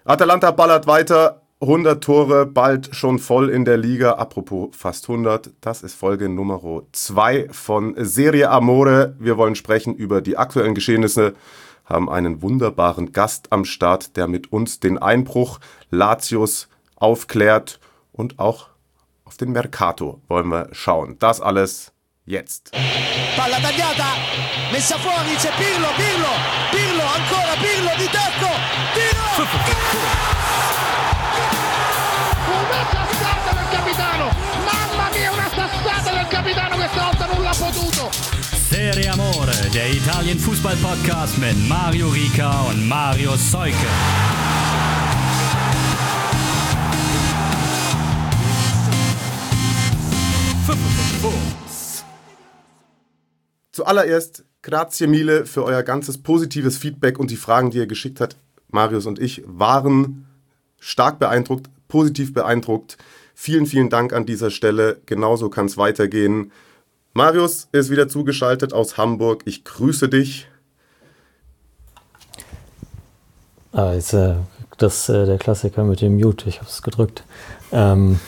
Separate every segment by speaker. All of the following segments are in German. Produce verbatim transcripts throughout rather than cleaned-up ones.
Speaker 1: Atalanta ballert weiter, hundert Tore, bald schon voll in der Liga. Apropos fast hundert, das ist Folge Nummer zwei von Serie Amore. Wir wollen sprechen über die aktuellen Geschehnisse, haben einen wunderbaren Gast am Start, der mit uns den Einbruch Lazios aufklärt und auch auf den Mercato wollen wir schauen. Das alles jetzt.
Speaker 2: Palla tagliata, messa fuori, c'è Pirlo, Pirlo, Pirlo, ancora Pirlo di tacco, tiro!
Speaker 3: Una sassata del capitano, mamma mia, una sassata del capitano, questa volta non l'ha potuto.
Speaker 4: Serie Amore, der Italien-Fußball-Podcast mit Mario Rica und Mario Seuke.
Speaker 1: Zuallererst, grazie mille für euer ganzes positives Feedback und die Fragen, die ihr geschickt habt. Marius und ich waren stark beeindruckt, positiv beeindruckt. Vielen, vielen Dank an dieser Stelle. Genauso kann es weitergehen. Marius ist wieder zugeschaltet aus Hamburg. Ich grüße dich.
Speaker 5: Ah, jetzt äh, das äh, der Klassiker mit dem Mute. Ich habe es gedrückt. Ähm.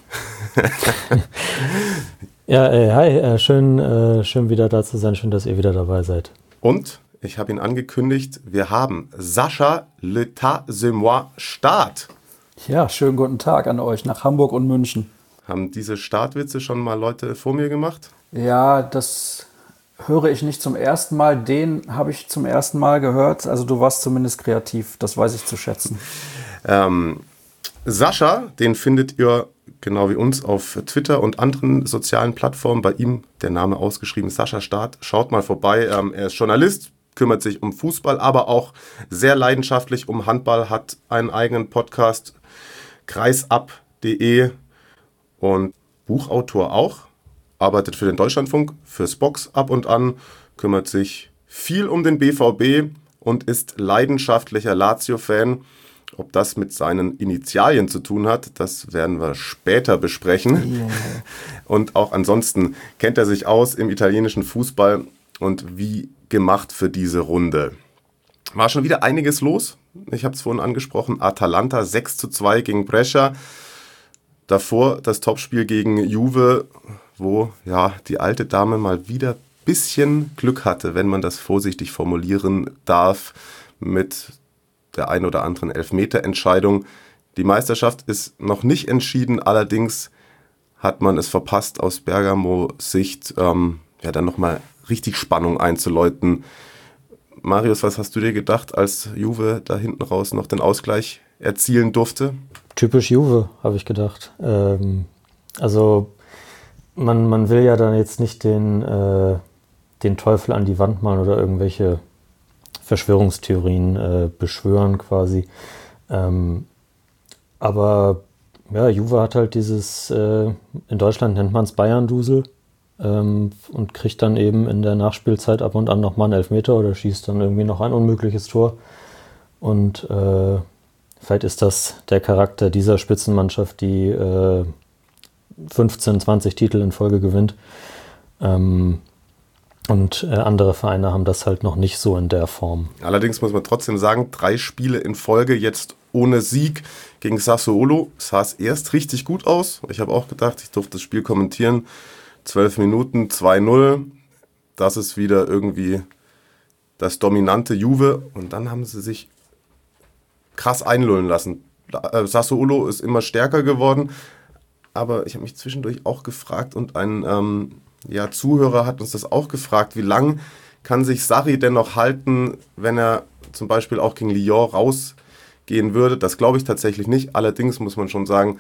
Speaker 5: Ja, äh, hi, äh, schön, äh, schön wieder da zu sein, schön, dass ihr wieder dabei seid.
Speaker 1: Und, ich habe ihn angekündigt, wir haben Sascha L'État c'est moi Start.
Speaker 6: Ja, schönen guten Tag an euch nach Hamburg und München.
Speaker 1: Haben diese Startwitze schon mal Leute vor mir gemacht?
Speaker 6: Ja, das höre ich nicht zum ersten Mal, den habe ich zum ersten Mal gehört, also du warst zumindest kreativ, das weiß ich zu schätzen.
Speaker 1: Ähm, Sascha, den findet ihr genau wie uns auf Twitter und anderen sozialen Plattformen. Bei ihm der Name ausgeschrieben, Sascha Start. Schaut mal vorbei. Ähm, er ist Journalist, kümmert sich um Fußball, aber auch sehr leidenschaftlich um Handball, hat einen eigenen Podcast, kreisab punkt de und Buchautor auch. Arbeitet für den Deutschlandfunk, fürs Box ab und an, kümmert sich viel um den B V B und ist leidenschaftlicher Lazio-Fan. Ob das mit seinen Initialien zu tun hat, das werden wir später besprechen. Yeah. Und auch ansonsten kennt er sich aus im italienischen Fußball und wie gemacht für diese Runde. War schon wieder einiges los. Ich habe es vorhin angesprochen, Atalanta sechs zu zwei gegen Brescia. Davor das Topspiel gegen Juve, wo ja die alte Dame mal wieder ein bisschen Glück hatte, wenn man das vorsichtig formulieren darf, mit der ein oder anderen Elfmeterentscheidung. Die Meisterschaft ist noch nicht entschieden, allerdings hat man es verpasst, aus Bergamo-Sicht ähm, ja, dann nochmal richtig Spannung einzuläuten. Marius, was hast du dir gedacht, als Juve da hinten raus noch den Ausgleich erzielen durfte?
Speaker 5: Typisch Juve, habe ich gedacht. Ähm, also man, man will ja dann jetzt nicht den, äh, den Teufel an die Wand malen oder irgendwelche Verschwörungstheorien äh, beschwören quasi. Ähm, aber ja, Juve hat halt dieses, äh, in Deutschland nennt man es Bayern-Dusel ähm, und kriegt dann eben in der Nachspielzeit ab und an nochmal einen Elfmeter oder schießt dann irgendwie noch ein unmögliches Tor. Und äh, vielleicht ist das der Charakter dieser Spitzenmannschaft, die äh, fünfzehn, zwanzig Titel in Folge gewinnt. Ähm, Und äh, andere Vereine haben das halt noch nicht so in der Form.
Speaker 1: Allerdings muss man trotzdem sagen, drei Spiele in Folge jetzt ohne Sieg gegen Sassuolo. Sah es erst richtig gut aus. Ich habe auch gedacht, ich durfte das Spiel kommentieren. zwölf Minuten, zwei null. Das ist wieder irgendwie das dominante Juve. Und dann haben sie sich krass einlullen lassen. Sassuolo ist immer stärker geworden. Aber ich habe mich zwischendurch auch gefragt und ein ähm, ja, Zuhörer hat uns das auch gefragt, wie lang kann sich Sarri denn noch halten, wenn er zum Beispiel auch gegen Lyon rausgehen würde? Das glaube ich tatsächlich nicht. Allerdings muss man schon sagen,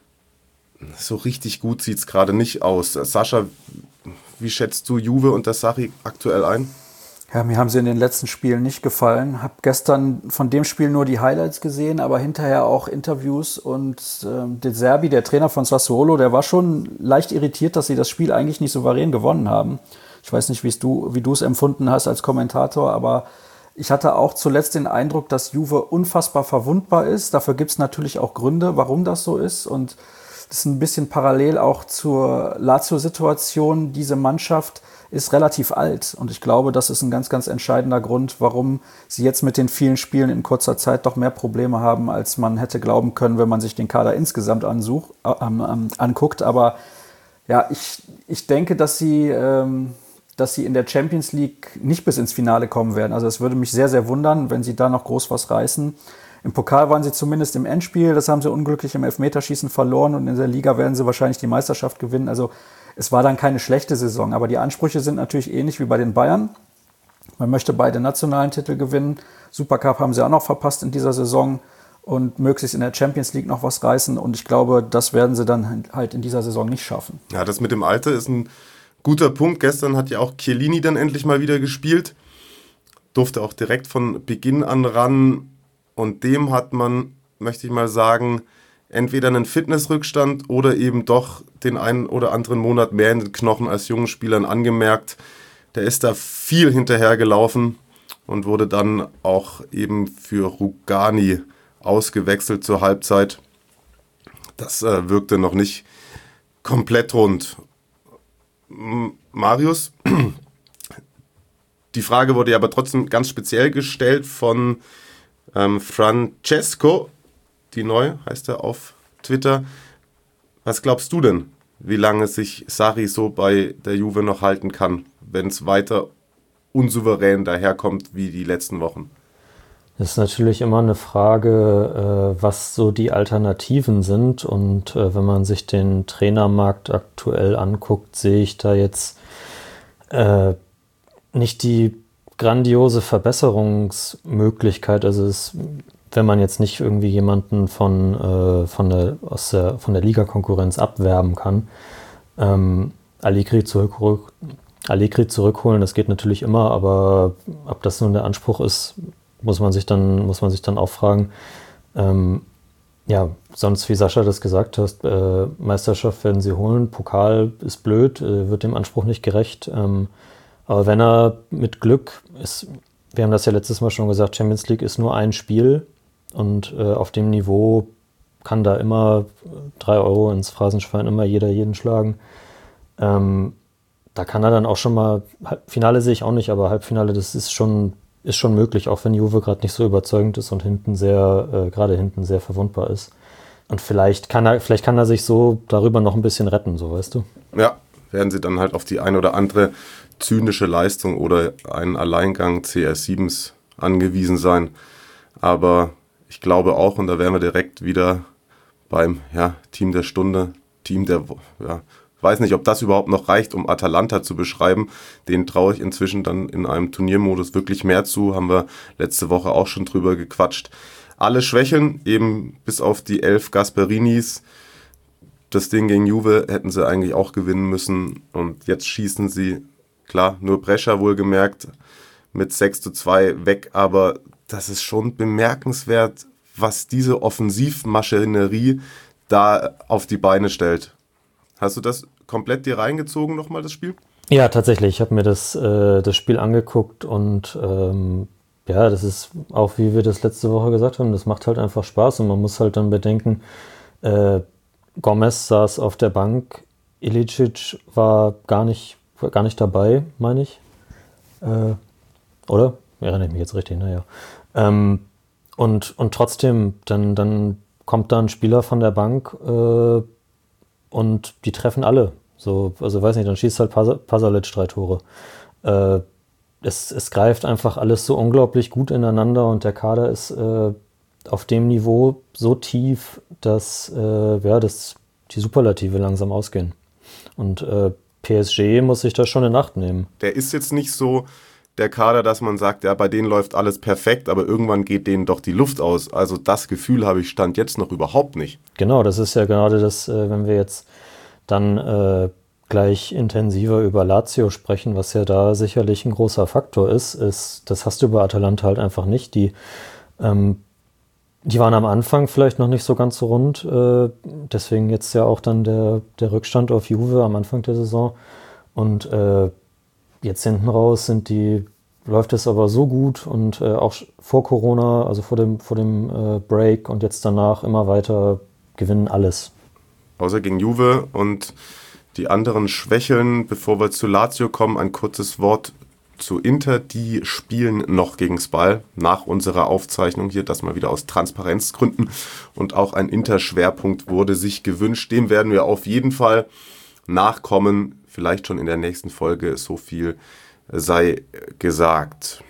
Speaker 1: so richtig gut sieht es gerade nicht aus. Sascha, wie schätzt du Juve und das Sarri aktuell ein?
Speaker 6: Ja, mir haben sie in den letzten Spielen nicht gefallen. Habe gestern von dem Spiel nur die Highlights gesehen, aber hinterher auch Interviews. Und ähm, De Zerbi, der Trainer von Sassuolo, der war schon leicht irritiert, dass sie das Spiel eigentlich nicht souverän gewonnen haben. Ich weiß nicht, wie's du, wie du es empfunden hast als Kommentator, aber ich hatte auch zuletzt den Eindruck, dass Juve unfassbar verwundbar ist. Dafür gibt es natürlich auch Gründe, warum das so ist. Und das ist ein bisschen parallel auch zur Lazio-Situation. Diese Mannschaft ist relativ alt und ich glaube, das ist ein ganz, ganz entscheidender Grund, warum sie jetzt mit den vielen Spielen in kurzer Zeit doch mehr Probleme haben, als man hätte glauben können, wenn man sich den Kader insgesamt ansuch, äh, äh, anguckt. Aber ja, ich, ich denke, dass sie, ähm, dass sie in der Champions League nicht bis ins Finale kommen werden. Also es würde mich sehr, sehr wundern, wenn sie da noch groß was reißen. Im Pokal waren sie zumindest im Endspiel, das haben sie unglücklich im Elfmeterschießen verloren und in der Liga werden sie wahrscheinlich die Meisterschaft gewinnen. Also es war dann keine schlechte Saison, aber die Ansprüche sind natürlich ähnlich wie bei den Bayern. Man möchte beide nationalen Titel gewinnen. Supercup haben sie auch noch verpasst in dieser Saison und möglichst in der Champions League noch was reißen. Und ich glaube, das werden sie dann halt in dieser Saison nicht schaffen.
Speaker 1: Ja, das mit dem Alter ist ein guter Punkt. Gestern hat ja auch Chiellini dann endlich mal wieder gespielt. Durfte auch direkt von Beginn an ran. Und dem hat man, möchte ich mal sagen, entweder einen Fitnessrückstand oder eben doch den einen oder anderen Monat mehr in den Knochen als jungen Spielern angemerkt. Der ist da viel hinterhergelaufen und wurde dann auch eben für Rugani ausgewechselt zur Halbzeit. Das äh, wirkte noch nicht komplett rund. M- Marius, die Frage wurde ja aber trotzdem ganz speziell gestellt von ähm, Francesco, die neu heißt er auf Twitter. Was glaubst du denn, wie lange sich Sarri so bei der Juve noch halten kann, wenn es weiter unsouverän daherkommt wie die letzten Wochen?
Speaker 5: Das ist natürlich immer eine Frage, äh, was so die Alternativen sind. Und äh, wenn man sich den Trainermarkt aktuell anguckt, sehe ich da jetzt äh, nicht die grandiose Verbesserungsmöglichkeit. Also es wenn man jetzt nicht irgendwie jemanden von, äh, von, der, aus der, von der Liga-Konkurrenz abwerben kann. Ähm, Allegri, zurück, Allegri zurückholen, das geht natürlich immer, aber ob das nun der Anspruch ist, muss man sich dann, muss man sich dann auch fragen. Ähm, ja, sonst, wie Sascha das gesagt hat, äh, Meisterschaft werden sie holen, Pokal ist blöd, äh, wird dem Anspruch nicht gerecht. Ähm, aber wenn er mit Glück ist, wir haben das ja letztes Mal schon gesagt, Champions League ist nur ein Spiel. Und äh, auf dem Niveau kann da immer drei Euro ins Phrasenschwein immer jeder jeden schlagen. Ähm, da kann er dann auch schon mal, Finale sehe ich auch nicht, aber Halbfinale, das ist schon, ist schon möglich, auch wenn Juve gerade nicht so überzeugend ist und hinten sehr, äh, gerade hinten sehr verwundbar ist. Und vielleicht kann er, vielleicht kann er sich so darüber noch ein bisschen retten, so weißt du.
Speaker 1: Ja, werden sie dann halt auf die ein oder andere zynische Leistung oder einen Alleingang C R siebens angewiesen sein. Aber ich glaube auch, und da wären wir direkt wieder beim ja, Team der Stunde, Team der, ja, weiß nicht, ob das überhaupt noch reicht, um Atalanta zu beschreiben. Den traue ich inzwischen dann in einem Turniermodus wirklich mehr zu, haben wir letzte Woche auch schon drüber gequatscht. Alle schwächeln, eben bis auf die elf Gasperinis. Das Ding gegen Juve hätten sie eigentlich auch gewinnen müssen und jetzt schießen sie, klar, nur Brescia wohlgemerkt, mit sechs zu zwei weg, aber das ist schon bemerkenswert, was diese Offensivmaschinerie da auf die Beine stellt. Hast du das komplett dir reingezogen nochmal, das Spiel?
Speaker 5: Ja, tatsächlich. Ich habe mir das, äh, das Spiel angeguckt und ähm, ja, das ist auch, wie wir das letzte Woche gesagt haben, das macht halt einfach Spaß und man muss halt dann bedenken, äh, Gomez saß auf der Bank, Ilicic war gar nicht, gar nicht dabei, meine ich. Äh, oder? Erinnere ich mich jetzt richtig, naja. Ähm, und, und trotzdem, dann, dann kommt da ein Spieler von der Bank äh, und die treffen alle. So, also weiß nicht, dann schießt halt Pas- Pasalic drei Tore. Äh, es, es greift einfach alles so unglaublich gut ineinander und der Kader ist äh, auf dem Niveau so tief, dass, äh, ja, dass die Superlative langsam ausgehen. Und äh, P S G muss sich das schon in Acht nehmen.
Speaker 1: Der ist jetzt nicht so der Kader, dass man sagt, ja, bei denen läuft alles perfekt, aber irgendwann geht denen doch die Luft aus. Also das Gefühl habe ich Stand jetzt noch überhaupt nicht.
Speaker 5: Genau, das ist ja gerade das, äh, wenn wir jetzt dann äh, gleich intensiver über Lazio sprechen, was ja da sicherlich ein großer Faktor ist, ist, das hast du bei Atalanta halt einfach nicht. Die, ähm, die waren am Anfang vielleicht noch nicht so ganz so rund, äh, deswegen jetzt ja auch dann der, der Rückstand auf Juve am Anfang der Saison und äh, jetzt hinten raus sind die, läuft es aber so gut und äh, auch vor Corona, also vor dem, vor dem äh, Break und jetzt danach immer weiter gewinnen alles.
Speaker 1: außer gegen Juve und die anderen schwächeln. Bevor wir zu Lazio kommen, ein kurzes Wort zu Inter. Die spielen noch gegen Spal nach unserer Aufzeichnung hier, das mal wieder aus Transparenzgründen. Und auch ein Inter-Schwerpunkt wurde sich gewünscht. Dem werden wir auf jeden Fall nachkommen. Vielleicht schon in der nächsten Folge, so viel sei gesagt.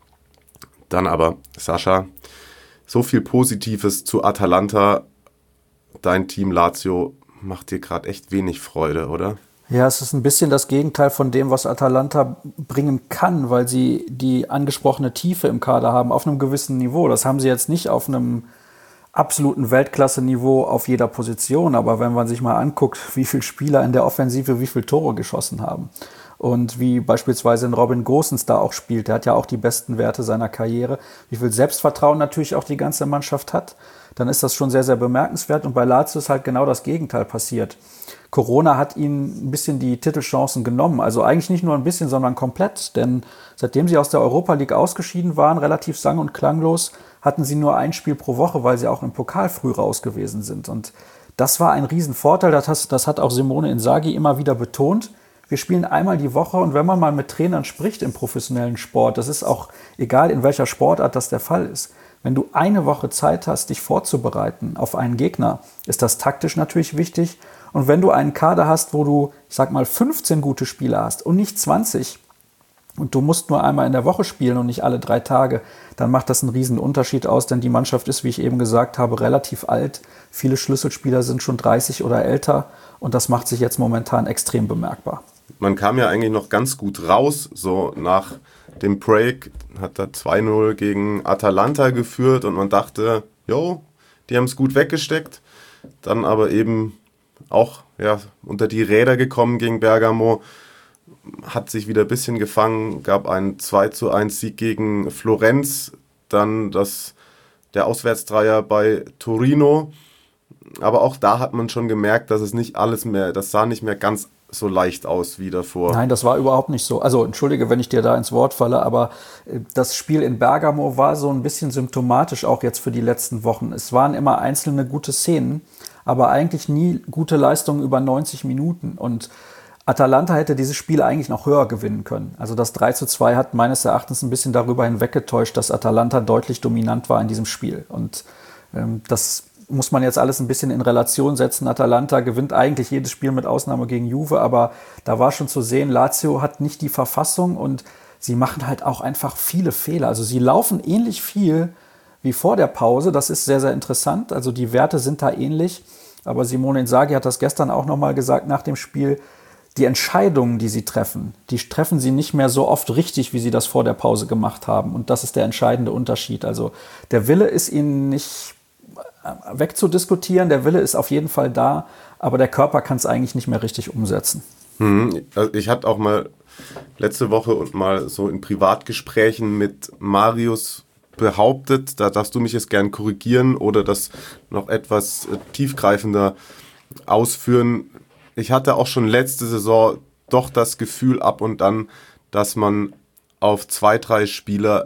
Speaker 1: Dann aber, Sascha, so viel Positives zu Atalanta. Dein Team Lazio macht dir gerade echt wenig Freude, oder?
Speaker 6: Ja, es ist ein bisschen das Gegenteil von dem, was Atalanta bringen kann, weil sie die angesprochene Tiefe im Kader haben, auf einem gewissen Niveau. Das haben sie jetzt nicht auf einem absoluten Weltklasse-Niveau auf jeder Position, aber wenn man sich mal anguckt, wie viele Spieler in der Offensive wie viele Tore geschossen haben und wie beispielsweise ein Robin Gosens da auch spielt, der hat ja auch die besten Werte seiner Karriere, wie viel Selbstvertrauen natürlich auch die ganze Mannschaft hat, dann ist das schon sehr, sehr bemerkenswert. Und bei Lazio ist halt genau das Gegenteil passiert. Corona hat ihnen ein bisschen die Titelchancen genommen. Also eigentlich nicht nur ein bisschen, sondern komplett. Denn seitdem sie aus der Europa League ausgeschieden waren, relativ sang- und klanglos, hatten sie nur ein Spiel pro Woche, weil sie auch im Pokal früh raus gewesen sind. Und das war ein Riesenvorteil. Das, das hat auch Simone Inzaghi immer wieder betont. Wir spielen einmal die Woche, und wenn man mal mit Trainern spricht im professionellen Sport, das ist auch egal, in welcher Sportart das der Fall ist, wenn du eine Woche Zeit hast, dich vorzubereiten auf einen Gegner, ist das taktisch natürlich wichtig. Und wenn du einen Kader hast, wo du, ich sag mal, fünfzehn gute Spieler hast und nicht zwanzig, und du musst nur einmal in der Woche spielen und nicht alle drei Tage, dann macht das einen riesen Unterschied aus, denn die Mannschaft ist, wie ich eben gesagt habe, relativ alt. Viele Schlüsselspieler sind schon dreißig oder älter, und das macht sich jetzt momentan extrem bemerkbar.
Speaker 1: Man kam ja eigentlich noch ganz gut raus, so nach dem Break hat er zwei null gegen Atalanta geführt und man dachte, jo, die haben es gut weggesteckt. Dann aber eben auch ja, unter die Räder gekommen gegen Bergamo, hat sich wieder ein bisschen gefangen, gab einen zwei zu eins Sieg gegen Florenz, dann das, der Auswärtsdreier bei Torino. Aber auch da hat man schon gemerkt, dass es nicht alles mehr, das sah nicht mehr ganz so leicht aus wie davor.
Speaker 6: Nein, das war überhaupt nicht so. Also entschuldige, wenn ich dir da ins Wort falle, aber das Spiel in Bergamo war so ein bisschen symptomatisch auch jetzt für die letzten Wochen. Es waren immer einzelne gute Szenen, aber eigentlich nie gute Leistungen über neunzig Minuten. Und Atalanta hätte dieses Spiel eigentlich noch höher gewinnen können. Also das drei zu zwei hat meines Erachtens ein bisschen darüber hinweggetäuscht, dass Atalanta deutlich dominant war in diesem Spiel. Und ähm, das muss man jetzt alles ein bisschen in Relation setzen. Atalanta gewinnt eigentlich jedes Spiel mit Ausnahme gegen Juve, aber da war schon zu sehen, Lazio hat nicht die Verfassung und sie machen halt auch einfach viele Fehler. Also sie laufen ähnlich viel wie vor der Pause. Das ist sehr, sehr interessant. Also die Werte sind da ähnlich. Aber Simone Inzaghi hat das gestern auch nochmal gesagt nach dem Spiel. Die Entscheidungen, die sie treffen, die treffen sie nicht mehr so oft richtig, wie sie das vor der Pause gemacht haben. Und das ist der entscheidende Unterschied. Also der Wille ist ihnen nicht wegzudiskutieren, der Wille ist auf jeden Fall da, aber der Körper kann es eigentlich nicht mehr richtig umsetzen.
Speaker 1: Hm, also ich hatte auch mal letzte Woche und mal so in Privatgesprächen mit Marius behauptet, da darfst du mich jetzt gern korrigieren oder das noch etwas tiefgreifender ausführen. Ich hatte auch schon letzte Saison doch das Gefühl ab und an, dass man auf zwei, drei Spieler,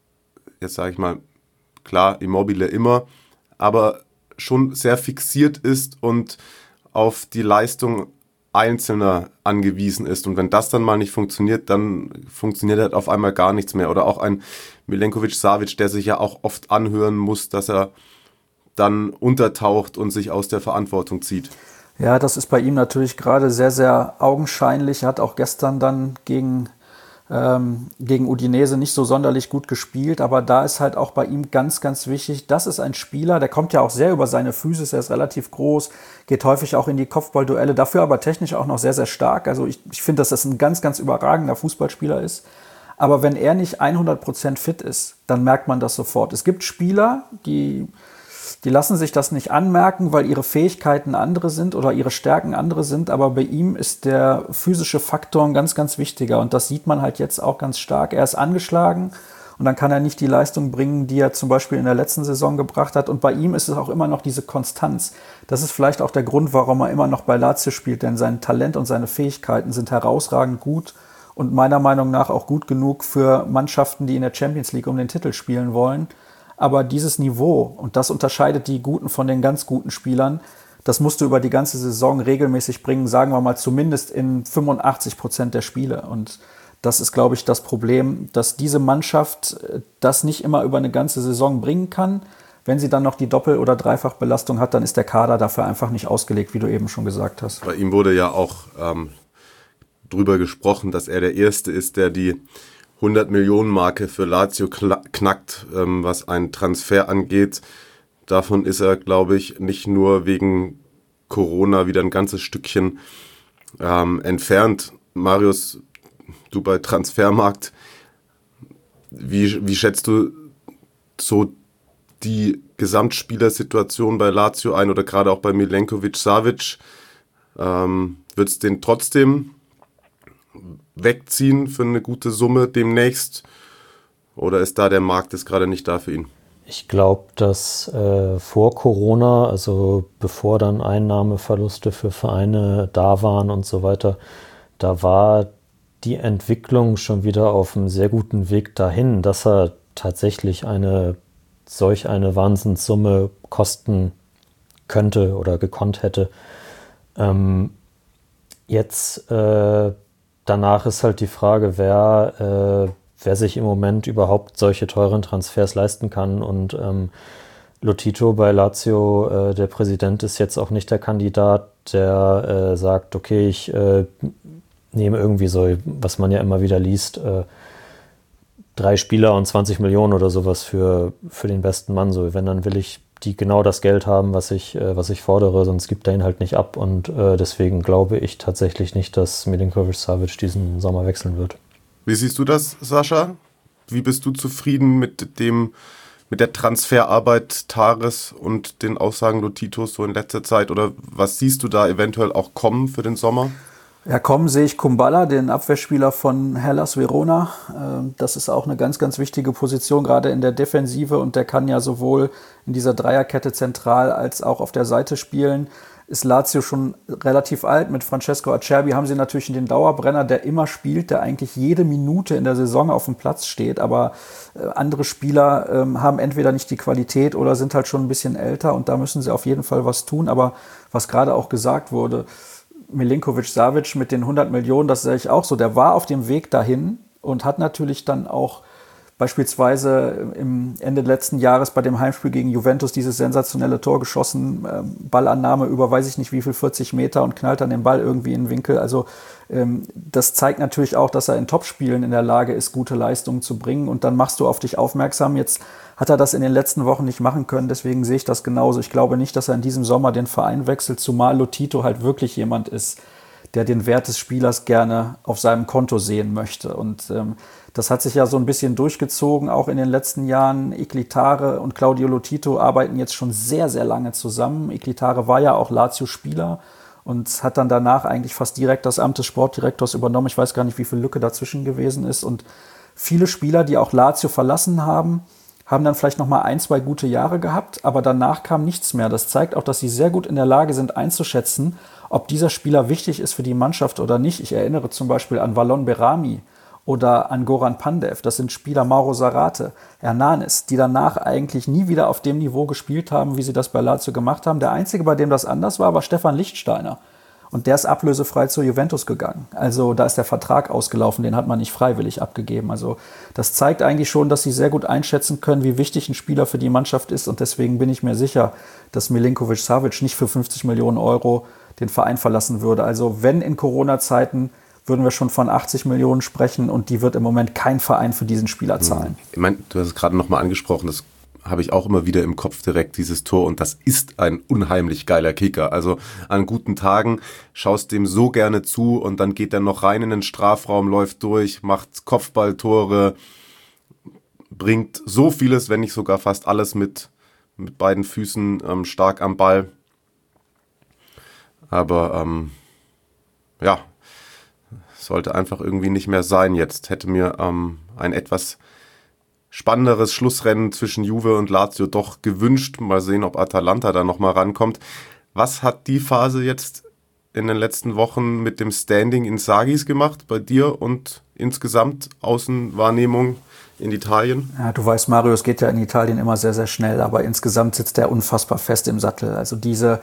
Speaker 1: jetzt sage ich mal, klar, Immobile immer, aber schon sehr fixiert ist und auf die Leistung Einzelner angewiesen ist. Und wenn das dann mal nicht funktioniert, dann funktioniert halt auf einmal gar nichts mehr. Oder auch ein Milenkovic-Savic, der sich ja auch oft anhören muss, dass er dann untertaucht und sich aus der Verantwortung zieht.
Speaker 6: Ja, das ist bei ihm natürlich gerade sehr, sehr augenscheinlich. Er hat auch gestern dann gegen Ähm, gegen Udinese nicht so sonderlich gut gespielt, aber da ist halt auch bei ihm ganz, ganz wichtig, das ist ein Spieler, der kommt ja auch sehr über seine Physis, er ist relativ groß, geht häufig auch in die Kopfballduelle, dafür aber technisch auch noch sehr, sehr stark. Also ich, ich finde, dass das ein ganz, ganz überragender Fußballspieler ist. Aber wenn er nicht hundert Prozent fit ist, dann merkt man das sofort. Es gibt Spieler, die Die lassen sich das nicht anmerken, weil ihre Fähigkeiten andere sind oder ihre Stärken andere sind. Aber bei ihm ist der physische Faktor ein ganz, ganz wichtiger. Und das sieht man halt jetzt auch ganz stark. Er ist angeschlagen und dann kann er nicht die Leistung bringen, die er zum Beispiel in der letzten Saison gebracht hat. Und bei ihm ist es auch immer noch diese Konstanz. Das ist vielleicht auch der Grund, warum er immer noch bei Lazio spielt. Denn sein Talent und seine Fähigkeiten sind herausragend gut und meiner Meinung nach auch gut genug für Mannschaften, die in der Champions League um den Titel spielen wollen. Aber dieses Niveau, und das unterscheidet die Guten von den ganz guten Spielern, das musst du über die ganze Saison regelmäßig bringen, sagen wir mal zumindest in fünfundachtzig Prozent der Spiele. Und das ist, glaube ich, das Problem, dass diese Mannschaft das nicht immer über eine ganze Saison bringen kann. Wenn sie dann noch die Doppel- oder Dreifachbelastung hat, dann ist der Kader dafür einfach nicht ausgelegt, wie du eben schon gesagt hast.
Speaker 1: Bei ihm wurde ja auch ähm, drüber gesprochen, dass er der Erste ist, der die hundert-Millionen-Marke für Lazio knackt, ähm, was einen Transfer angeht. Davon ist er, glaube ich, nicht nur wegen Corona wieder ein ganzes Stückchen ähm, entfernt. Marius, du bei Transfermarkt, wie, wie schätzt du so die Gesamtspielersituation bei Lazio ein oder gerade auch bei Milenkovic-Savic? Ähm, wird es den trotzdem wegziehen für eine gute Summe demnächst? Oder ist da der Markt jetzt gerade nicht da für ihn?
Speaker 5: Ich glaube, dass äh, vor Corona, also bevor dann Einnahmeverluste für Vereine da waren und so weiter, da war die Entwicklung schon wieder auf einem sehr guten Weg dahin, dass er tatsächlich eine solch eine Wahnsinnssumme kosten könnte oder gekonnt hätte. Ähm, jetzt äh, danach ist halt die Frage, wer, äh, wer sich im Moment überhaupt solche teuren Transfers leisten kann. Und ähm, Lotito bei Lazio, äh, der Präsident, ist jetzt auch nicht der Kandidat, der äh, sagt, okay, ich äh, nehme irgendwie so, was man ja immer wieder liest, äh, drei Spieler und zwanzig Millionen oder sowas für, für den besten Mann. So, wenn, dann will ich die genau das Geld haben, was ich, äh, was ich fordere, sonst gibt er ihn halt nicht ab. Und äh, deswegen glaube ich tatsächlich nicht, dass Milinkovic-Savic diesen Sommer wechseln wird.
Speaker 1: Wie siehst du das, Sascha? Wie bist du zufrieden mit dem, mit der Transferarbeit Thares und den Aussagen Lotitos so in letzter Zeit? Oder was siehst du da eventuell auch kommen für den Sommer?
Speaker 6: Ja, kommen sehe ich Kumbala, den Abwehrspieler von Hellas Verona. Das ist auch eine ganz, ganz wichtige Position, gerade in der Defensive. Und der kann ja sowohl in dieser Dreierkette zentral als auch auf der Seite spielen. Ist Lazio schon relativ alt. Mit Francesco Acerbi haben sie natürlich den Dauerbrenner, der immer spielt, der eigentlich jede Minute in der Saison auf dem Platz steht. Aber andere Spieler haben entweder nicht die Qualität oder sind halt schon ein bisschen älter. Und da müssen sie auf jeden Fall was tun. Aber was gerade auch gesagt wurde, Milinkovic-Savic mit den hundert Millionen, das sehe ich auch so, der war auf dem Weg dahin und hat natürlich dann auch beispielsweise im Ende letzten Jahres bei dem Heimspiel gegen Juventus dieses sensationelle Tor geschossen, ähm, Ballannahme über weiß ich nicht wie viel, vierzig Meter und knallt dann den Ball irgendwie in den Winkel. Also ähm, das zeigt natürlich auch, dass er in Topspielen in der Lage ist, gute Leistungen zu bringen und dann machst du auf dich aufmerksam. Jetzt hat er das in den letzten Wochen nicht machen können, deswegen sehe ich das genauso. Ich glaube nicht, dass er in diesem Sommer den Verein wechselt, zumal Lotito halt wirklich jemand ist, der den Wert des Spielers gerne auf seinem Konto sehen möchte. Und ähm, das hat sich ja so ein bisschen durchgezogen, auch in den letzten Jahren. Iglitare und Claudio Lotito arbeiten jetzt schon sehr, sehr lange zusammen. Iglitare war ja auch Lazio-Spieler und hat dann danach eigentlich fast direkt das Amt des Sportdirektors übernommen. Ich weiß gar nicht, wie viel Lücke dazwischen gewesen ist. Und viele Spieler, die auch Lazio verlassen haben, haben dann vielleicht noch mal ein, zwei gute Jahre gehabt, aber danach kam nichts mehr. Das zeigt auch, dass sie sehr gut in der Lage sind einzuschätzen, ob dieser Spieler wichtig ist für die Mannschaft oder nicht. Ich erinnere zum Beispiel an Valon Berami oder an Goran Pandev. Das sind Spieler, Mauro Zarate, Hernanes, die danach eigentlich nie wieder auf dem Niveau gespielt haben, wie sie das bei Lazio gemacht haben. Der Einzige, bei dem das anders war, war Stefan Lichtsteiner. Und der ist ablösefrei zur Juventus gegangen. Also da ist der Vertrag ausgelaufen, den hat man nicht freiwillig abgegeben. Also das zeigt eigentlich schon, dass sie sehr gut einschätzen können, wie wichtig ein Spieler für die Mannschaft ist. Und deswegen bin ich mir sicher, dass Milinkovic-Savic nicht für fünfzig Millionen Euro den Verein verlassen würde. Also wenn in Corona-Zeiten, würden wir schon von achtzig Millionen sprechen und die wird im Moment kein Verein für diesen Spieler zahlen.
Speaker 1: Ich meine, du hast es gerade nochmal angesprochen, das habe ich auch immer wieder im Kopf direkt, dieses Tor. Und das ist ein unheimlich geiler Kicker. Also an guten Tagen schaust dem so gerne zu und dann geht er noch rein in den Strafraum, läuft durch, macht Kopfballtore, bringt so vieles, wenn nicht sogar fast alles mit, mit beiden Füßen ähm, stark am Ball. Aber ähm, ja, sollte einfach irgendwie nicht mehr sein jetzt. Hätte mir ähm, ein etwas spannenderes Schlussrennen zwischen Juve und Lazio doch gewünscht. Mal sehen, ob Atalanta da nochmal rankommt. Was hat die Phase jetzt in den letzten Wochen mit dem Standing Inzagis gemacht bei dir und insgesamt Außenwahrnehmung in Italien?
Speaker 6: Ja, du weißt, Mario, es geht ja in Italien immer sehr, sehr schnell, aber insgesamt sitzt er unfassbar fest im Sattel. Also diese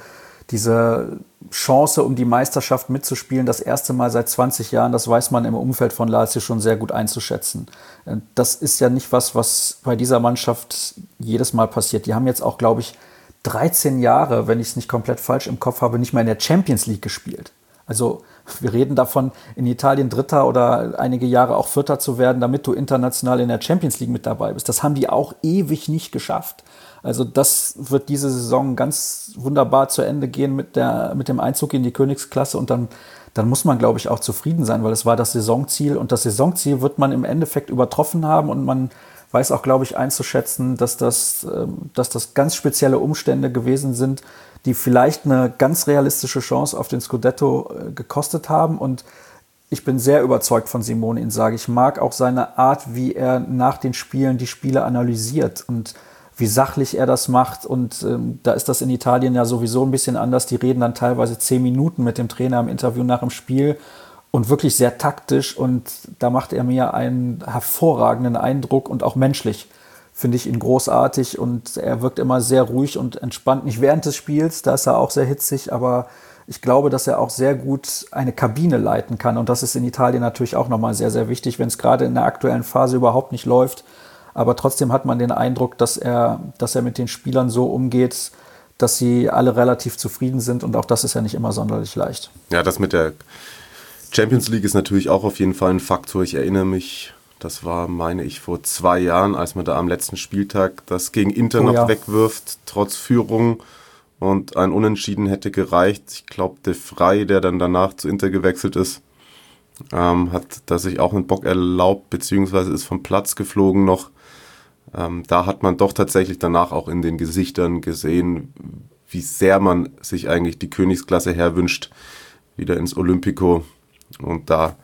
Speaker 6: diese Chance, um die Meisterschaft mitzuspielen, das erste Mal seit zwanzig Jahren, das weiß man im Umfeld von Lazio schon sehr gut einzuschätzen. Das ist ja nicht was, was bei dieser Mannschaft jedes Mal passiert. Die haben jetzt auch, glaube ich, dreizehn Jahre, wenn ich es nicht komplett falsch im Kopf habe, nicht mehr in der Champions League gespielt. Also wir reden davon, in Italien Dritter oder einige Jahre auch Vierter zu werden, damit du international in der Champions League mit dabei bist. Das haben die auch ewig nicht geschafft. Also das wird diese Saison ganz wunderbar zu Ende gehen mit, der, mit dem Einzug in die Königsklasse. Und dann, dann muss man, glaube ich, auch zufrieden sein, weil es war das Saisonziel. Und das Saisonziel wird man im Endeffekt übertroffen haben. Und man weiß auch, glaube ich, einzuschätzen, dass das, dass das ganz spezielle Umstände gewesen sind, die vielleicht eine ganz realistische Chance auf den Scudetto gekostet haben. Und ich bin sehr überzeugt von Simone Inzaghi. Ich mag auch seine Art, wie er nach den Spielen die Spiele analysiert und wie sachlich er das macht. Und ähm, da ist das in Italien ja sowieso ein bisschen anders. Die reden dann teilweise zehn Minuten mit dem Trainer im Interview nach dem Spiel und wirklich sehr taktisch. Und da macht er mir einen hervorragenden Eindruck und auch menschlich finde ich ihn großartig. Und er wirkt immer sehr ruhig und entspannt. Nicht während des Spiels, da ist er auch sehr hitzig, aber ich glaube, dass er auch sehr gut eine Kabine leiten kann. Und das ist in Italien natürlich auch nochmal sehr, sehr wichtig, wenn es gerade in der aktuellen Phase überhaupt nicht läuft. Aber trotzdem hat man den Eindruck, dass er, dass er mit den Spielern so umgeht, dass sie alle relativ zufrieden sind. Und auch das ist ja nicht immer sonderlich leicht.
Speaker 1: Ja, das mit der Champions League ist natürlich auch auf jeden Fall ein Faktor. Ich erinnere mich, das war, meine ich, vor zwei Jahren, als man da am letzten Spieltag das gegen Inter
Speaker 6: Oh,
Speaker 1: noch
Speaker 6: ja.
Speaker 1: wegwirft, trotz Führung. Und ein Unentschieden hätte gereicht. Ich glaube, De Vrij, der dann danach zu Inter gewechselt ist, ähm, hat da sich auch einen Bock erlaubt, beziehungsweise ist vom Platz geflogen noch. Ähm, da hat man doch tatsächlich danach auch in den Gesichtern gesehen, wie sehr man sich eigentlich die Königsklasse herwünscht, wieder ins Olympico. Und da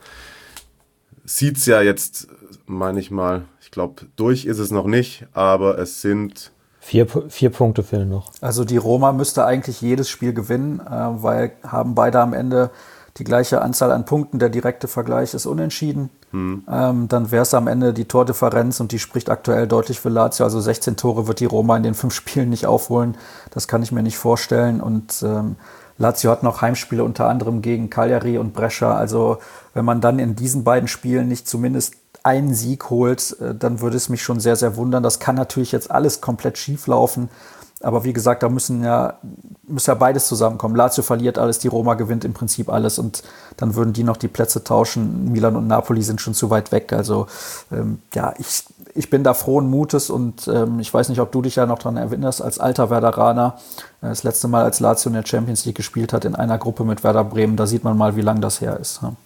Speaker 1: sieht es ja jetzt, meine ich mal, ich glaube, durch ist es noch nicht, aber es sind...
Speaker 5: Vier, vier Punkte fehlen noch.
Speaker 6: Also die Roma müsste eigentlich jedes Spiel gewinnen, äh, weil haben beide am Ende die gleiche Anzahl an Punkten. Der direkte Vergleich ist unentschieden. Hm. Ähm, dann wäre es am Ende die Tordifferenz und die spricht aktuell deutlich für Lazio. Also sechzehn Tore wird die Roma in den fünf Spielen nicht aufholen. Das kann ich mir nicht vorstellen. Und ähm, Lazio hat noch Heimspiele unter anderem gegen Cagliari und Brescia. Also wenn man dann in diesen beiden Spielen nicht zumindest einen Sieg holt, äh, dann würde es mich schon sehr, sehr wundern. Das kann natürlich jetzt alles komplett schief laufen. Aber wie gesagt, da müssen ja, muss ja beides zusammenkommen. Lazio verliert alles, die Roma gewinnt im Prinzip alles und dann würden die noch die Plätze tauschen. Milan und Napoli sind schon zu weit weg. Also ähm, ja, ich, ich bin da frohen Mutes und ähm, ich weiß nicht, ob du dich ja noch daran erinnerst, als alter Werderaner, äh, das letzte Mal, als Lazio in der Champions League gespielt hat, in einer Gruppe mit Werder Bremen, da sieht man mal, wie lang das her ist. Ja.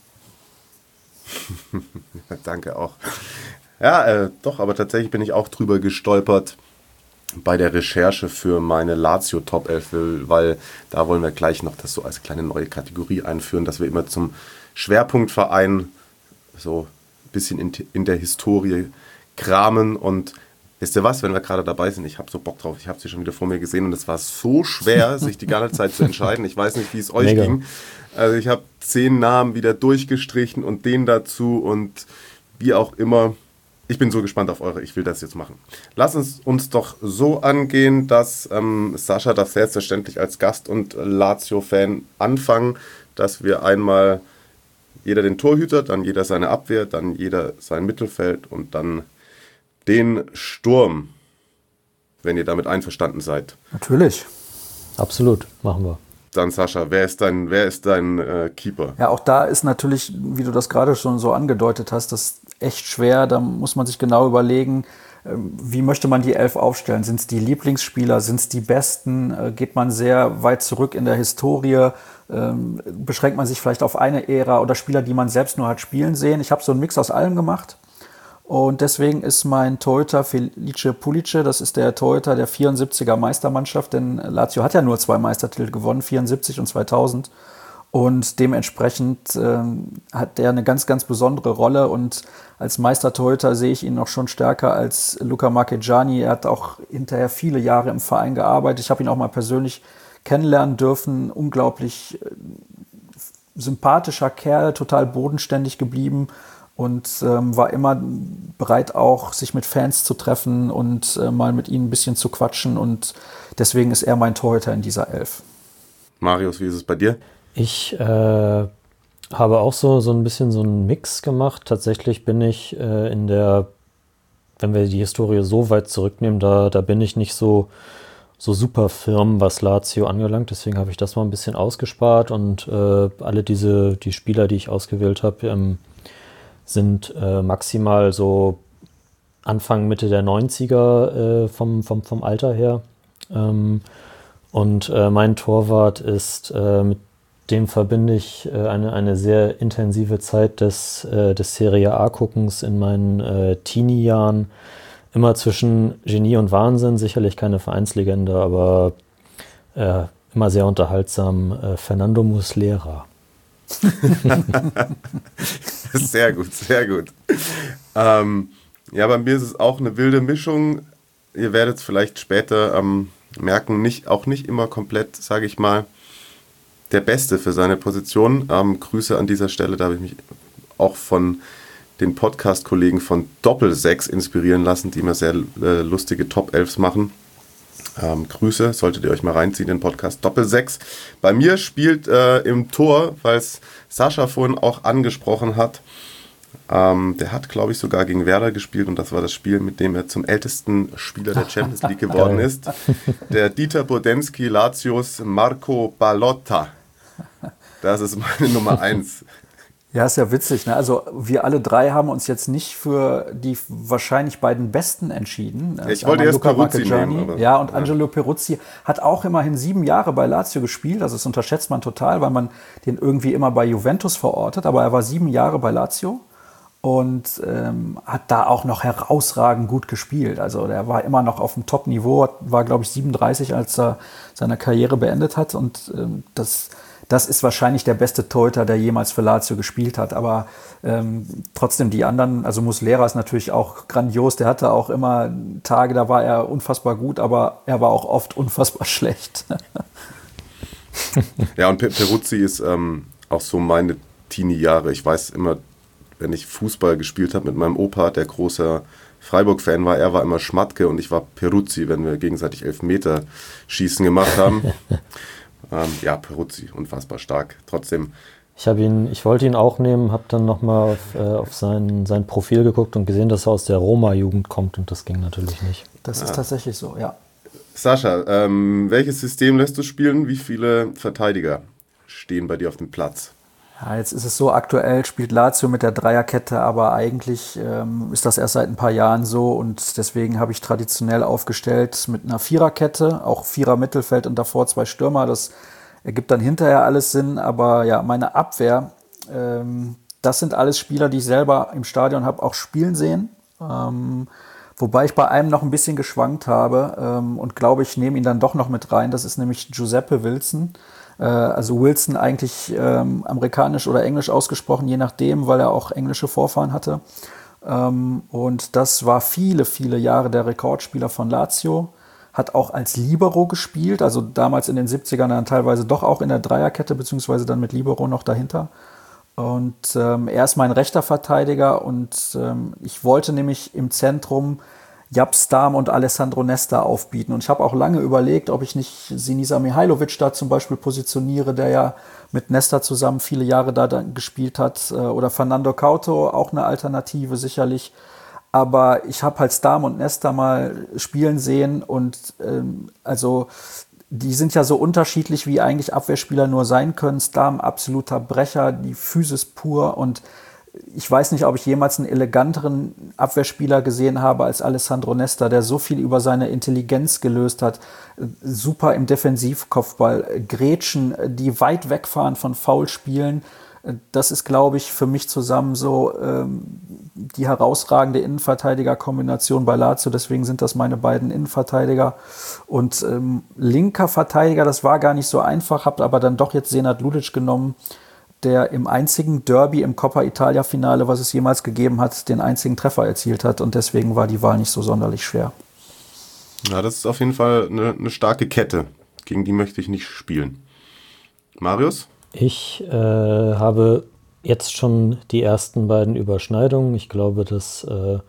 Speaker 1: Danke auch. Ja, äh, doch, aber tatsächlich bin ich auch drüber gestolpert bei der Recherche für meine Lazio Top elf, weil da wollen wir gleich noch das so als kleine neue Kategorie einführen, dass wir immer zum Schwerpunktverein so ein bisschen in, in der Historie kramen. Und wisst ihr was, wenn wir gerade dabei sind, ich habe so Bock drauf, ich habe sie schon wieder vor mir gesehen und es war so schwer, sich die ganze Zeit zu entscheiden. Ich weiß nicht, wie es euch
Speaker 5: Mega.
Speaker 1: ging. Also ich habe zehn Namen wieder durchgestrichen und den dazu und wie auch immer. Ich bin so gespannt auf eure, ich will das jetzt machen. Lass uns uns doch so angehen, dass ähm, Sascha darf selbstverständlich als Gast und Lazio-Fan anfangen, dass wir einmal jeder den Torhüter, dann jeder seine Abwehr, dann jeder sein Mittelfeld und dann den Sturm, wenn ihr damit einverstanden seid.
Speaker 6: Natürlich.
Speaker 5: Absolut, machen wir.
Speaker 1: Dann Sascha, wer ist dein, wer ist dein äh, Keeper?
Speaker 6: Ja, auch da ist natürlich, wie du das gerade schon so angedeutet hast, das echt schwer. Da muss man sich genau überlegen, wie möchte man die Elf aufstellen? Sind es die Lieblingsspieler? Sind es die Besten? Geht man sehr weit zurück in der Historie? Beschränkt man sich vielleicht auf eine Ära oder Spieler, die man selbst nur hat spielen sehen? Ich habe so einen Mix aus allem gemacht. Und deswegen ist mein Torhüter Felice Pulice, das ist der Torhüter der vierundsiebziger Meistermannschaft, denn Lazio hat ja nur zwei Meistertitel gewonnen, vierundsiebzig und zweitausend. Und dementsprechend äh, hat der eine ganz, ganz besondere Rolle. Und als Meistertorhüter sehe ich ihn noch schon stärker als Luca Marchegiani. Er hat auch hinterher viele Jahre im Verein gearbeitet. Ich habe ihn auch mal persönlich kennenlernen dürfen. Unglaublich äh, sympathischer Kerl, total bodenständig geblieben. Und ähm, war immer bereit auch, sich mit Fans zu treffen und äh, mal mit ihnen ein bisschen zu quatschen. Und deswegen ist er mein Torhüter in dieser Elf.
Speaker 1: Marius, wie ist es bei dir?
Speaker 5: Ich äh, habe auch so, so ein bisschen so einen Mix gemacht. Tatsächlich bin ich äh, in der, wenn wir die Historie so weit zurücknehmen, da, da bin ich nicht so, so super firm, was Lazio angelangt. Deswegen habe ich das mal ein bisschen ausgespart und äh, alle diese die Spieler, die ich ausgewählt habe, ähm, sind äh, maximal so Anfang, Mitte der neunziger äh, vom, vom, vom Alter her. Ähm, und äh, mein Torwart ist, äh, mit dem verbinde ich äh, eine, eine sehr intensive Zeit des, äh, des Serie A-Guckens in meinen äh, Teenie-Jahren. Immer zwischen Genie und Wahnsinn, sicherlich keine Vereinslegende, aber äh, immer sehr unterhaltsam. Äh, Fernando Muslera.
Speaker 1: Sehr gut, sehr gut. Ähm, ja, bei mir ist es auch eine wilde Mischung. Ihr werdet es vielleicht später ähm, merken, nicht, auch nicht immer komplett, sage ich mal, der Beste für seine Position. Ähm, Grüße an dieser Stelle, da habe ich mich auch von den Podcast-Kollegen von Doppelsechs inspirieren lassen, die immer sehr äh, lustige Top-Elfs machen. Ähm, Grüße, solltet ihr euch mal reinziehen, den Podcast Doppelsechs. Bei mir spielt äh, im Tor, weil es Sascha vorhin auch angesprochen hat, ähm, der hat, glaube ich, sogar gegen Werder gespielt und das war das Spiel, mit dem er zum ältesten Spieler der Champions League geworden ist. Der Dieter Bodensky Lazios Marco Ballotta. Das ist meine Nummer eins.
Speaker 6: Ja, ist ja witzig, ne? Also wir alle drei haben uns jetzt nicht für die wahrscheinlich beiden Besten entschieden.
Speaker 1: Ich wollte erst Peruzzi nehmen. Aber,
Speaker 6: ja, und Angelo Peruzzi hat auch immerhin sieben Jahre bei Lazio gespielt. Also das unterschätzt man total, weil man den irgendwie immer bei Juventus verortet. Aber er war sieben Jahre bei Lazio und ähm, hat da auch noch herausragend gut gespielt. Also der war immer noch auf dem Top-Niveau, war, glaube ich, siebenunddreißig, als er seine Karriere beendet hat. Und ähm, das... Das ist wahrscheinlich der beste Torhüter, der jemals für Lazio gespielt hat. Aber ähm, trotzdem die anderen, also Muslera ist natürlich auch grandios. Der hatte auch immer Tage, da war er unfassbar gut, aber er war auch oft unfassbar schlecht.
Speaker 1: Ja, und Peruzzi ist ähm, auch so meine Teenie-Jahre. Ich weiß immer, wenn ich Fußball gespielt habe mit meinem Opa, der großer Freiburg-Fan war, er war immer Schmatke und ich war Peruzzi, wenn wir gegenseitig Elfmeterschießen gemacht haben. Ähm, ja, Peruzzi, unfassbar stark. Trotzdem.
Speaker 5: Ich habe ihn, ich wollte ihn auch nehmen, habe dann nochmal auf, äh, auf sein, sein Profil geguckt und gesehen, dass er aus der Roma-Jugend kommt und das ging natürlich nicht.
Speaker 6: Das ist ja tatsächlich so, ja.
Speaker 1: Sascha, ähm, welches System lässt du spielen? Wie viele Verteidiger stehen bei dir auf dem Platz?
Speaker 6: Ja, jetzt ist es so, aktuell spielt Lazio mit der Dreierkette, aber eigentlich ähm, ist das erst seit ein paar Jahren so und deswegen habe ich traditionell aufgestellt mit einer Viererkette, auch Vierer-Mittelfeld und davor zwei Stürmer. Das ergibt dann hinterher alles Sinn, aber ja, meine Abwehr, ähm, das sind alles Spieler, die ich selber im Stadion habe auch spielen sehen. Ähm, wobei ich bei einem noch ein bisschen geschwankt habe ähm, und glaube, ich nehme ihn dann doch noch mit rein. Das ist nämlich Giuseppe Wilson. Also Wilson eigentlich ähm, amerikanisch oder englisch ausgesprochen, je nachdem, weil er auch englische Vorfahren hatte. Ähm, und das war viele, viele Jahre der Rekordspieler von Lazio. Hat auch als Libero gespielt, also damals in den siebzigern dann teilweise doch auch in der Dreierkette, beziehungsweise dann mit Libero noch dahinter. Und ähm, er ist mein rechter Verteidiger und ähm, ich wollte nämlich im Zentrum Jaap Stam und Alessandro Nesta aufbieten. Und ich habe auch lange überlegt, ob ich nicht Sinisa Mihajlovic da zum Beispiel positioniere, der ja mit Nesta zusammen viele Jahre da gespielt hat. Oder Fernando Couto, auch eine Alternative sicherlich. Aber ich habe halt Stam und Nesta mal spielen sehen und ähm, also die sind ja so unterschiedlich, wie eigentlich Abwehrspieler nur sein können. Stam absoluter Brecher, die Physis pur und ich weiß nicht, ob ich jemals einen eleganteren Abwehrspieler gesehen habe als Alessandro Nesta, der so viel über seine Intelligenz gelöst hat. Super im Defensivkopfball, Grätschen, die weit wegfahren von Foulspielen. Das ist, glaube ich, für mich zusammen so ähm, die herausragende Innenverteidiger-Kombination bei Lazio. Deswegen sind das meine beiden Innenverteidiger. Und ähm, linker Verteidiger, das war gar nicht so einfach, habe aber dann doch jetzt Senad Lulic genommen, der im einzigen Derby im Coppa Italia-Finale, was es jemals gegeben hat, den einzigen Treffer erzielt hat. Und deswegen war die Wahl nicht so sonderlich schwer.
Speaker 1: Ja, das ist auf jeden Fall eine, eine starke Kette. Gegen die möchte ich nicht spielen. Marius?
Speaker 5: Ich äh, habe jetzt schon die ersten beiden Überschneidungen. Ich glaube, dass äh,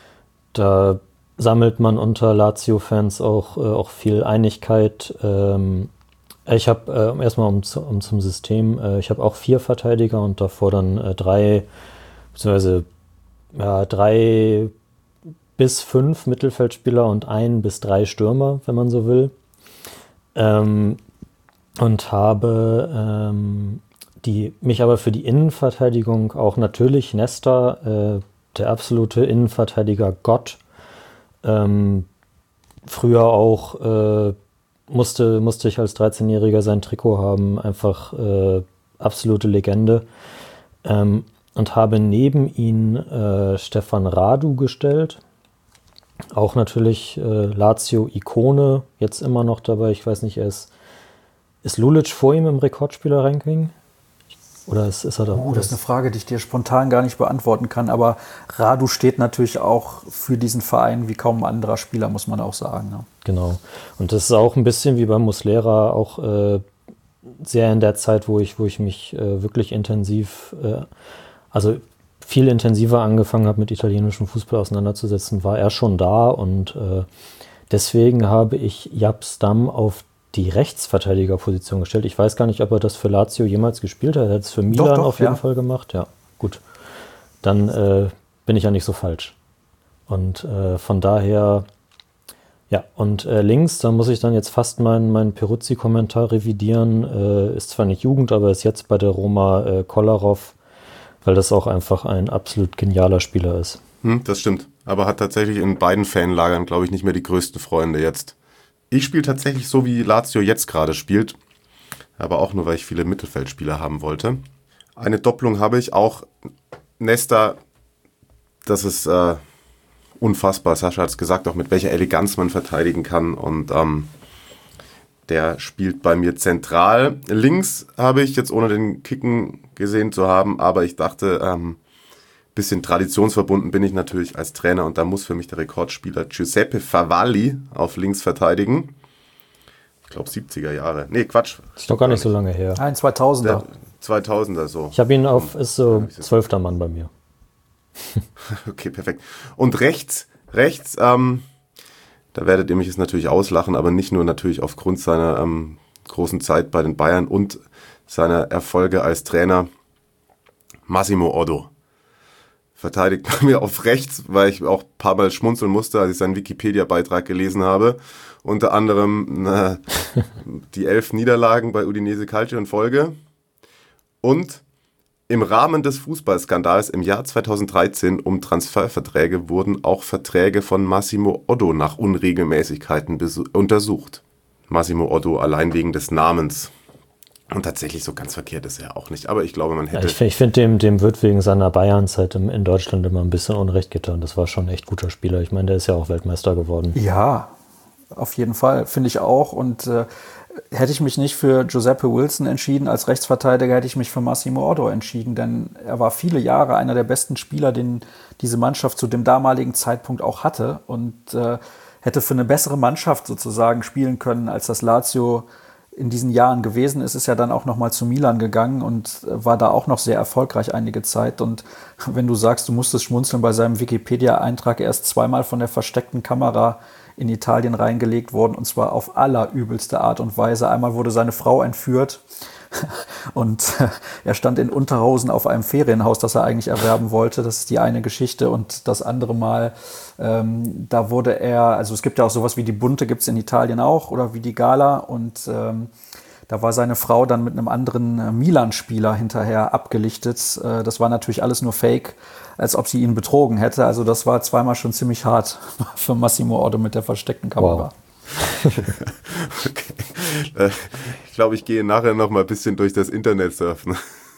Speaker 5: da sammelt man unter Lazio-Fans auch, äh, auch viel Einigkeit. Ähm, Ich habe äh, erstmal um, zu, um zum System, äh, ich habe auch vier Verteidiger und davor dann äh, drei, beziehungsweise ja, drei bis fünf Mittelfeldspieler und ein bis drei Stürmer, wenn man so will. Ähm, und habe ähm, die, mich aber für die Innenverteidigung auch natürlich Nesta, äh, der absolute Innenverteidiger Gott, ähm, früher auch äh, musste, musste ich als dreizehnjähriger sein Trikot haben, einfach äh, absolute Legende. Ähm, und habe neben ihn äh, Stefan Radu gestellt. Auch natürlich äh, Lazio-Ikone, jetzt immer noch dabei. Ich weiß nicht, er ist, ist Lulic vor ihm im Rekordspieler-Ranking? Oder ist, ist er da?
Speaker 6: Oh, das ist eine Frage, die ich dir spontan gar nicht beantworten kann. Aber Radu steht natürlich auch für diesen Verein wie kaum ein anderer Spieler, muss man auch sagen. Ne?
Speaker 5: Genau. Und das ist auch ein bisschen wie bei Muslera, auch äh, sehr in der Zeit, wo ich, wo ich mich äh, wirklich intensiv, äh, also viel intensiver angefangen habe, mit italienischem Fußball auseinanderzusetzen, war er schon da. Und äh, deswegen habe ich Jaap Stam auf die Rechtsverteidigerposition gestellt. Ich weiß gar nicht, ob er das für Lazio jemals gespielt hat. Er hat es für Milan
Speaker 6: doch, doch,
Speaker 5: auf jeden
Speaker 6: ja.
Speaker 5: Fall gemacht. Ja, gut. Dann äh, bin ich ja nicht so falsch. Und äh, von daher, ja, und äh, links, da muss ich dann jetzt fast meinen mein Peruzzi-Kommentar revidieren. Äh, ist zwar nicht Jugend, aber ist jetzt bei der Roma äh, Kolarov, weil das auch einfach ein absolut genialer Spieler ist.
Speaker 1: Hm, das stimmt. Aber hat tatsächlich in beiden Fanlagern, glaube ich, nicht mehr die größten Freunde jetzt. Ich spiele tatsächlich so, wie Lazio jetzt gerade spielt, aber auch nur, weil ich viele Mittelfeldspieler haben wollte. Eine Doppelung habe ich auch. Nesta, das ist äh, unfassbar. Sascha hat es gesagt, auch mit welcher Eleganz man verteidigen kann. Und ähm, der spielt bei mir zentral. Links habe ich jetzt, ohne den Kicken gesehen zu haben, aber ich dachte, ähm, bisschen traditionsverbunden bin ich natürlich als Trainer und da muss für mich der Rekordspieler Giuseppe Favalli auf links verteidigen. Ich glaube siebziger Jahre. Nee, Quatsch.
Speaker 5: Ist doch gar nicht so lange her.
Speaker 6: Ein zweitausender.
Speaker 1: Der zweitausender so.
Speaker 5: Ich habe ihn auf, ist so zwölfter Mann bei mir.
Speaker 1: Okay, perfekt. Und rechts, rechts, ähm, da werdet ihr mich jetzt natürlich auslachen, aber nicht nur natürlich aufgrund seiner ähm, großen Zeit bei den Bayern und seiner Erfolge als Trainer, Massimo Oddo. Verteidigt bei mir auf rechts, weil ich auch ein paar Mal schmunzeln musste, als ich seinen Wikipedia-Beitrag gelesen habe. Unter anderem na, die elf Niederlagen bei Udinese Calcio in Folge. Und im Rahmen des Fußballskandals im Jahr zweitausenddreizehn um Transferverträge wurden auch Verträge von Massimo Oddo nach Unregelmäßigkeiten besu- untersucht. Massimo Oddo allein wegen des Namens. Und tatsächlich so ganz verkehrt ist er auch nicht. Aber ich glaube, man hätte...
Speaker 5: Ja, ich ich finde, dem, dem wird wegen seiner Bayernzeit im, in Deutschland immer ein bisschen Unrecht getan. Das war schon ein echt guter Spieler. Ich meine, der ist ja auch Weltmeister geworden.
Speaker 6: Ja, auf jeden Fall, finde ich auch. Und äh, hätte ich mich nicht für Giuseppe Wilson entschieden als Rechtsverteidiger, hätte ich mich für Massimo Oddo entschieden. Denn er war viele Jahre einer der besten Spieler, den diese Mannschaft zu dem damaligen Zeitpunkt auch hatte. Und äh, hätte für eine bessere Mannschaft sozusagen spielen können, als das Lazio in diesen Jahren gewesen ist, ist ja dann auch nochmal zu Milan gegangen und war da auch noch sehr erfolgreich einige Zeit. Und wenn du sagst, du musstest schmunzeln, bei seinem Wikipedia-Eintrag, er ist zweimal von der versteckten Kamera in Italien reingelegt worden, und zwar auf allerübelste Art und Weise. Einmal wurde seine Frau entführt und er stand in Unterhosen auf einem Ferienhaus, das er eigentlich erwerben wollte. Das ist die eine Geschichte. Und das andere Mal, ähm, da wurde er, also es gibt ja auch sowas wie die Bunte, gibt es in Italien auch, oder wie die Gala. Und ähm, da war seine Frau dann mit einem anderen äh, Milan-Spieler hinterher abgelichtet. Äh, das war natürlich alles nur Fake, als ob sie ihn betrogen hätte. Also das war zweimal schon ziemlich hart für Massimo Oddo mit der versteckten Kamera.
Speaker 5: Wow.
Speaker 1: Okay. Ich glaube, ich gehe nachher noch mal ein bisschen durch das Internet surfen.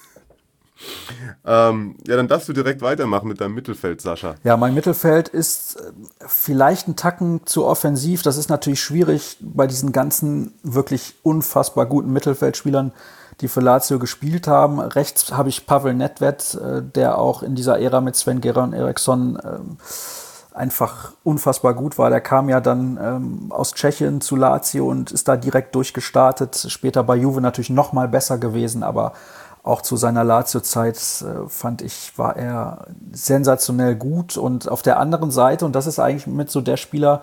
Speaker 1: ähm, ja, dann darfst du direkt weitermachen mit deinem Mittelfeld, Sascha.
Speaker 6: Ja, mein Mittelfeld ist vielleicht ein Tacken zu offensiv. Das ist natürlich schwierig bei diesen ganzen wirklich unfassbar guten Mittelfeldspielern, die für Lazio gespielt haben. Rechts habe ich Pavel Nedved, der auch in dieser Ära mit Sven-Göran Eriksson einfach unfassbar gut war. Der kam ja dann ähm, aus Tschechien zu Lazio und ist da direkt durchgestartet. Später bei Juve natürlich noch mal besser gewesen, aber auch zu seiner Lazio-Zeit äh, fand ich, war er sensationell gut. Und auf der anderen Seite, und das ist eigentlich mit so der Spieler,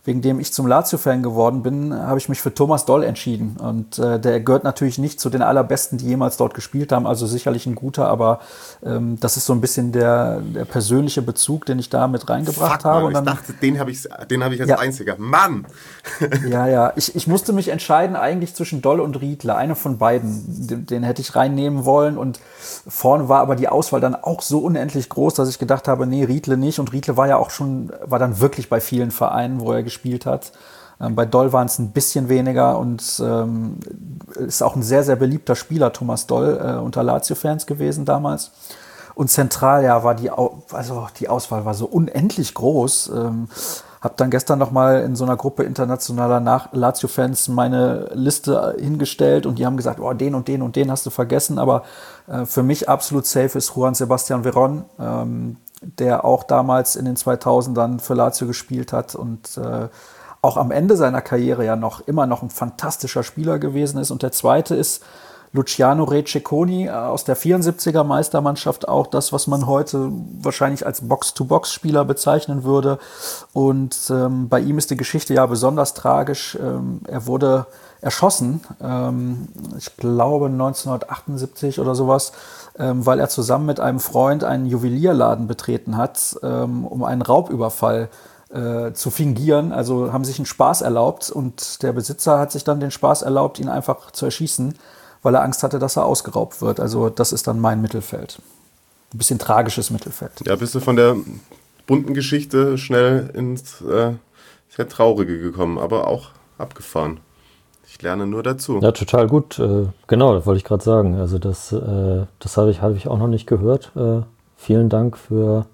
Speaker 6: wegen dem ich zum Lazio-Fan geworden bin, habe ich mich für Thomas Doll entschieden. Und äh, der gehört natürlich nicht zu den allerbesten, die jemals dort gespielt haben, also sicherlich ein guter, aber ähm, das ist so ein bisschen der, der persönliche Bezug, den ich da mit reingebracht
Speaker 1: Fuck,
Speaker 6: habe.
Speaker 1: Mann,
Speaker 6: Und dann,
Speaker 1: ich dachte, den habe ich, den hab ich als
Speaker 6: Ja.
Speaker 1: einziger. Mann!
Speaker 6: ja, ja, ich, ich musste mich entscheiden eigentlich zwischen Doll und Riedle, einer von beiden, den, den hätte ich reinnehmen wollen und vorne war aber die Auswahl dann auch so unendlich groß, dass ich gedacht habe, nee, Riedle nicht, und Riedle war ja auch schon, war dann wirklich bei vielen Vereinen, wo er gespielt hat. Ähm, bei Doll waren es ein bisschen weniger und ähm, ist auch ein sehr, sehr beliebter Spieler, Thomas Doll, äh, unter Lazio-Fans gewesen damals. Und zentral, ja, war die, Au- also die Auswahl war so unendlich groß. Ähm, hab dann gestern noch mal in so einer Gruppe internationaler Nach- Lazio-Fans meine Liste hingestellt und die haben gesagt, oh, den und den und den hast du vergessen. Aber äh, für mich absolut safe ist Juan Sebastian Veron, ähm, der auch damals in den zweitausendern für Lazio gespielt hat und äh, auch am Ende seiner Karriere ja noch immer noch ein fantastischer Spieler gewesen ist. Und der zweite ist Luciano Receconi aus der vierundsiebziger Meistermannschaft, auch das, was man heute wahrscheinlich als Box-to-Box-Spieler bezeichnen würde. Und ähm, bei ihm ist die Geschichte ja besonders tragisch. Ähm, er wurde erschossen, ähm, ich glaube neunzehnhundertachtundsiebzig oder sowas, ähm, weil er zusammen mit einem Freund einen Juwelierladen betreten hat, ähm, um einen Raubüberfall äh, zu fingieren. Also haben sich einen Spaß erlaubt und der Besitzer hat sich dann den Spaß erlaubt, ihn einfach zu erschießen, weil er Angst hatte, dass er ausgeraubt wird. Also das ist dann mein Mittelfeld. Ein bisschen tragisches Mittelfeld.
Speaker 1: Ja, bist du von der bunten Geschichte schnell ins äh, sehr Traurige gekommen, aber auch abgefahren. Ich lerne nur dazu.
Speaker 5: Ja, total gut. Äh, genau, das wollte ich gerade sagen. Also das, äh, das habe ich, hab ich auch noch nicht gehört. Äh, vielen Dank für,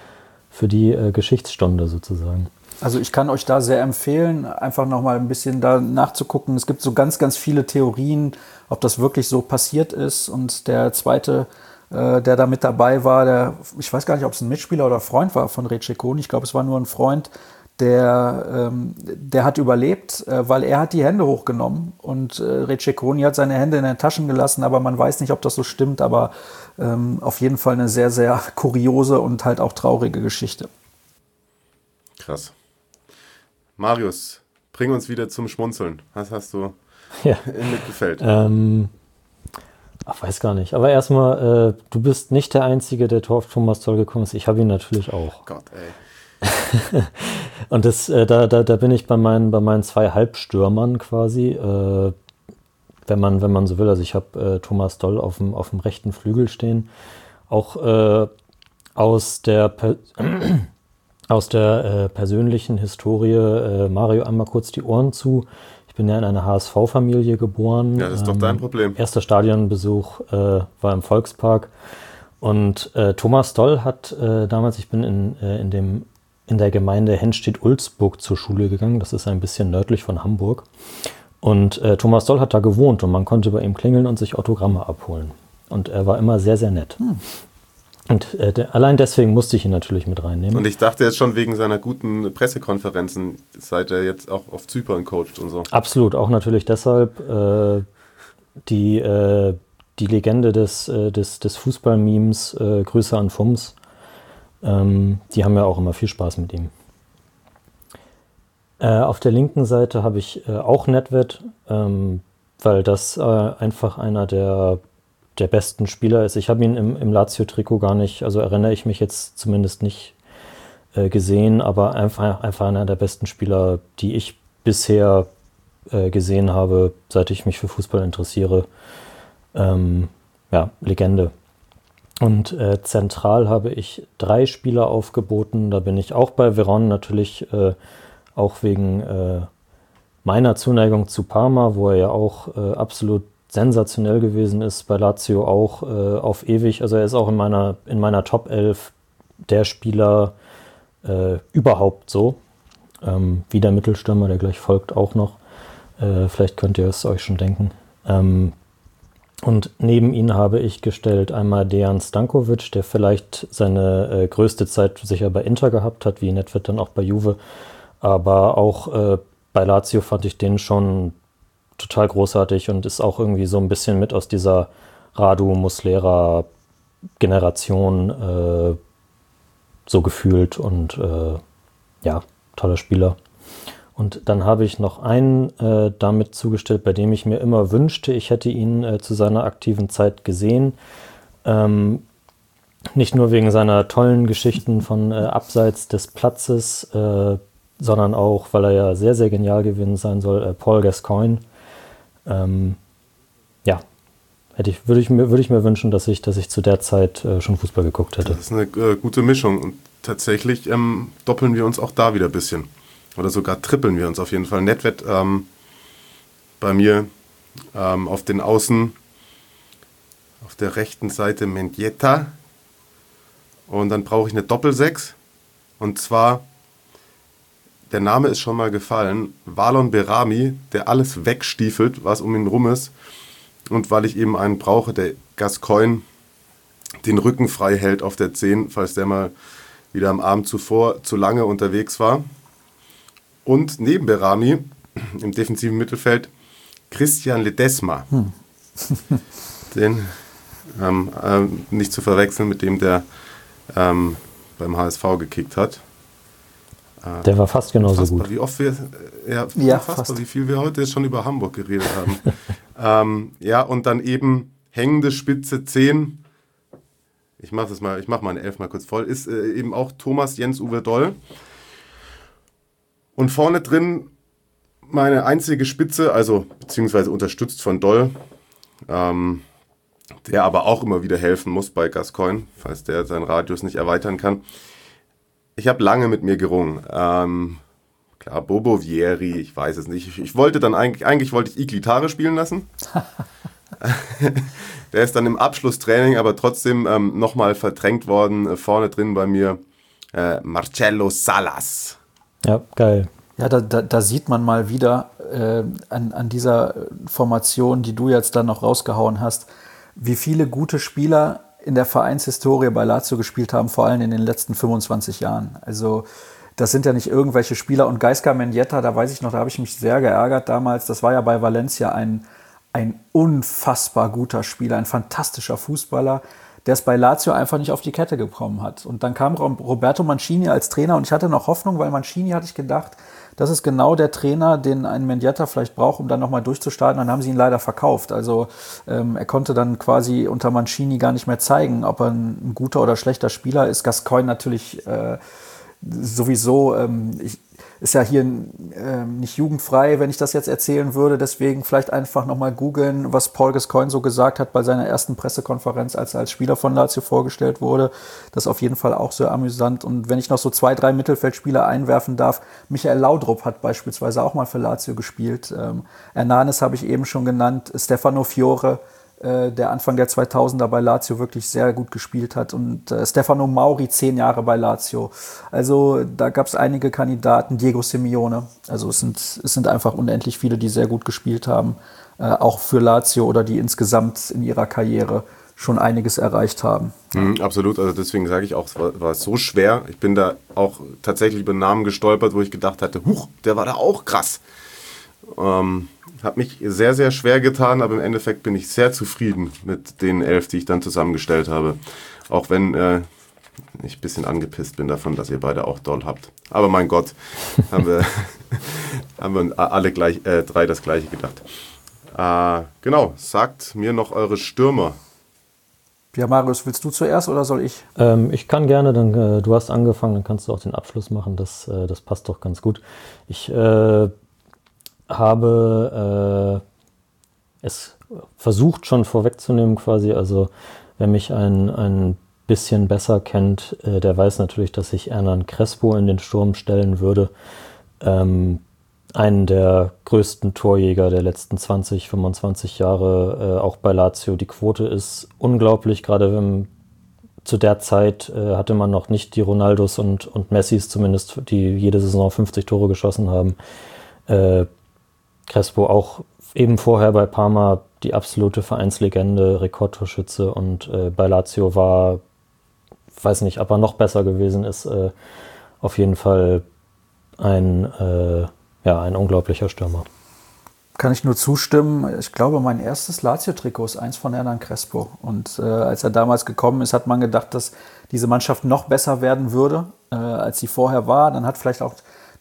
Speaker 5: für die äh, Geschichtsstunde sozusagen.
Speaker 6: Also ich kann euch da sehr empfehlen, einfach nochmal ein bisschen da nachzugucken. Es gibt so ganz, ganz viele Theorien, ob das wirklich so passiert ist. Und der zweite, äh, der da mit dabei war, der, ich weiß gar nicht, ob es ein Mitspieler oder Freund war von Receconi. Ich glaube, es war nur ein Freund, der, ähm, der hat überlebt, äh, weil er hat die Hände hochgenommen und äh, Receconi hat seine Hände in den Taschen gelassen, aber man weiß nicht, ob das so stimmt, aber ähm, auf jeden Fall eine sehr, sehr kuriose und halt auch traurige Geschichte.
Speaker 1: Krass. Marius, bring uns wieder zum Schmunzeln. Was hast du
Speaker 5: Ja.
Speaker 1: im Mittelfeld?
Speaker 5: Ähm, ach, weiß gar nicht. Aber erstmal, äh, du bist nicht der Einzige, der auf Thomas Doll gekommen ist. Ich habe ihn natürlich auch.
Speaker 1: Gott, ey.
Speaker 5: Und das, äh, da, da, da bin ich bei meinen, bei meinen zwei Halbstürmern quasi, äh, wenn man, wenn man so will. Also ich habe äh, Thomas Doll auf dem, auf dem rechten Flügel stehen. Auch äh, aus der, per aus der äh, persönlichen Historie, äh, Mario, einmal kurz die Ohren zu. Ich bin ja in einer H S V-Familie geboren.
Speaker 1: Ja, das ist doch dein Problem.
Speaker 5: Erster Stadionbesuch äh, war im Volkspark. Und äh, Thomas Doll hat äh, damals, ich bin in, äh, in, dem, in der Gemeinde Henstedt-Ulzburg zur Schule gegangen. Das ist ein bisschen nördlich von Hamburg. Und äh, Thomas Doll hat da gewohnt und man konnte bei ihm klingeln und sich Autogramme abholen. Und er war immer sehr, sehr nett. Hm. Und äh, de- allein deswegen musste ich ihn natürlich mit reinnehmen.
Speaker 1: Und ich dachte jetzt schon wegen seiner guten Pressekonferenzen, seit er jetzt auch auf Zypern coacht und so.
Speaker 5: Absolut, auch natürlich deshalb äh, die, äh, die Legende des, äh, des, des Fußball-Memes, äh, Grüße an Fums, ähm, die haben ja auch immer viel Spaß mit ihm. Äh, auf der linken Seite habe ich äh, auch Nedved, ähm, weil das äh, einfach einer der, der besten Spieler ist. Ich habe ihn im, im Lazio-Trikot gar nicht, also erinnere ich mich jetzt zumindest nicht äh, gesehen, aber einfach, einfach einer der besten Spieler, die ich bisher äh, gesehen habe, seit ich mich für Fußball interessiere. Ähm, ja, Legende. Und äh, zentral habe ich drei Spieler aufgeboten. Da bin ich auch bei Veron natürlich, äh, auch wegen äh, meiner Zuneigung zu Parma, wo er ja auch äh, absolut sensationell gewesen ist, bei Lazio auch äh, auf ewig. Also er ist auch in meiner, in meiner Top elf der Spieler äh, überhaupt so. Ähm, wie der Mittelstürmer, der gleich folgt, auch noch. Äh, vielleicht könnt ihr es euch schon denken. Ähm, und neben ihn habe ich gestellt einmal Dejan Stankovic, der vielleicht seine äh, größte Zeit sicher bei Inter gehabt hat, wie Nedved dann auch bei Juve. Aber auch äh, bei Lazio fand ich den schon total großartig und ist auch irgendwie so ein bisschen mit aus dieser Radu Muslera Generation äh, so gefühlt und äh, ja, toller Spieler. Und dann habe ich noch einen äh, damit zugestellt, bei dem ich mir immer wünschte, ich hätte ihn äh, zu seiner aktiven Zeit gesehen. Ähm, nicht nur wegen seiner tollen Geschichten von äh, abseits des Platzes, äh, sondern auch, weil er ja sehr, sehr genial gewesen sein soll, äh, Paul Gascoigne. Ähm, ja, hätte ich, würde ich mir, würde ich mir wünschen, dass ich, dass ich zu der Zeit äh, schon Fußball geguckt hätte.
Speaker 1: Das ist eine äh, gute Mischung und tatsächlich ähm, doppeln wir uns auch da wieder ein bisschen. Oder sogar trippeln wir uns auf jeden Fall. Nedved ähm, bei mir ähm, auf den Außen, auf der rechten Seite Mendieta. Und dann brauche ich eine Doppelsechs. Und zwar, der Name ist schon mal gefallen, Valon Behrami, der alles wegstiefelt, was um ihn rum ist. Und weil ich eben einen brauche, der Gascoigne den Rücken frei hält auf der zehn, falls der mal wieder am Abend zuvor zu lange unterwegs war. Und neben Behrami im defensiven Mittelfeld Christian Ledesma. Hm. Den ähm, ähm, nicht zu verwechseln mit dem, der ähm, beim H S V gekickt hat. Äh,
Speaker 5: der war fast genauso
Speaker 1: unfassbar,
Speaker 5: gut.
Speaker 1: Wie oft wir, ja,
Speaker 6: ja
Speaker 1: unfassbar,
Speaker 6: fast.
Speaker 1: wie viel wir heute schon über Hamburg geredet haben. ähm, ja, und dann eben hängende Spitze zehn. Ich mache das mal, ich mache meine Elf mal kurz voll. Ist äh, eben auch Thomas Jens-Uwe Doll. Und vorne drin meine einzige Spitze, also beziehungsweise unterstützt von Doll, ähm, der aber auch immer wieder helfen muss bei Gascoigne, falls der seinen Radius nicht erweitern kann. Ich habe lange mit mir gerungen. Ähm, klar, Bobo Vieri, ich weiß es nicht. Ich, ich wollte dann eigentlich, eigentlich wollte ich Iglitare spielen lassen. Der ist dann im Abschlusstraining aber trotzdem ähm, nochmal verdrängt worden. Äh, vorne drin bei mir äh, Marcelo Salas.
Speaker 5: Ja, geil.
Speaker 6: Ja, da, da, da sieht man mal wieder äh, an, an dieser Formation, die du jetzt dann noch rausgehauen hast, wie viele gute Spieler in der Vereinshistorie bei Lazio gespielt haben, vor allem in den letzten fünfundzwanzig Jahren. Also das sind ja nicht irgendwelche Spieler. Und Gaisca Mendieta, da weiß ich noch, da habe ich mich sehr geärgert damals. Das war ja bei Valencia ein, ein unfassbar guter Spieler, ein fantastischer Fußballer, der es bei Lazio einfach nicht auf die Kette gekommen hat. Und dann kam Roberto Mancini als Trainer und ich hatte noch Hoffnung, weil Mancini, hatte ich gedacht, das ist genau der Trainer, den ein Mendieta vielleicht braucht, um dann nochmal durchzustarten. Dann haben sie ihn leider verkauft. Also ähm, er konnte dann quasi unter Mancini gar nicht mehr zeigen, ob er ein, ein guter oder schlechter Spieler ist. Gascoigne natürlich äh, sowieso, ähm, ich, ist ja hier ähm, nicht jugendfrei, wenn ich das jetzt erzählen würde. Deswegen vielleicht einfach nochmal googeln, was Paul Gascoigne so gesagt hat bei seiner ersten Pressekonferenz, als er als Spieler von Lazio vorgestellt wurde. Das ist auf jeden Fall auch sehr amüsant. Und wenn ich noch so zwei, drei Mittelfeldspieler einwerfen darf, Michael Laudrup hat beispielsweise auch mal für Lazio gespielt. Ähm, Hernanes habe ich eben schon genannt, Stefano Fiore, der Anfang der zweitausender bei Lazio wirklich sehr gut gespielt hat und äh, Stefano Mauri zehn Jahre bei Lazio. Also da gab es einige Kandidaten, Diego Simeone. Also es sind, es sind einfach unendlich viele, die sehr gut gespielt haben, äh, auch für Lazio oder die insgesamt in ihrer Karriere schon einiges erreicht haben.
Speaker 1: Mhm, absolut, also deswegen sage ich auch, es war, war so schwer. Ich bin da auch tatsächlich über Namen gestolpert, wo ich gedacht hatte, huch, der war da auch krass. Ähm, hat mich sehr, sehr schwer getan, aber im Endeffekt bin ich sehr zufrieden mit den elf, die ich dann zusammengestellt habe. Auch wenn äh, ich ein bisschen angepisst bin davon, dass ihr beide auch Doll habt. Aber mein Gott, haben wir, haben wir alle gleich, äh, drei das Gleiche gedacht. Äh, genau, sagt mir noch eure Stürmer.
Speaker 6: Ja, Marius, willst du zuerst oder soll ich?
Speaker 5: Ähm, ich kann gerne, dann, äh, du hast angefangen, dann kannst du auch den Abschluss machen. Das, äh, das passt doch ganz gut. Ich äh, habe äh, es versucht schon vorwegzunehmen quasi, also wer mich ein, ein bisschen besser kennt, äh, der weiß natürlich, dass ich Hernan Crespo in den Sturm stellen würde. Ähm, einen der größten Torjäger der letzten zwanzig, fünfundzwanzig Jahre, äh, auch bei Lazio. Die Quote ist unglaublich, gerade wenn zu der Zeit äh, hatte man noch nicht die Ronaldos und, und Messis zumindest, die jede Saison fünfzig Tore geschossen haben. Äh, Crespo auch eben vorher bei Parma die absolute Vereinslegende, Rekordtorschütze und äh, bei Lazio war, weiß nicht, ob er noch besser gewesen ist, äh, auf jeden Fall ein, äh, ja, ein unglaublicher Stürmer.
Speaker 6: Kann ich nur zustimmen. Ich glaube, mein erstes Lazio-Trikot ist eins von Hernan Crespo. Und äh, als er damals gekommen ist, hat man gedacht, dass diese Mannschaft noch besser werden würde, äh, als sie vorher war. Dann hat vielleicht auch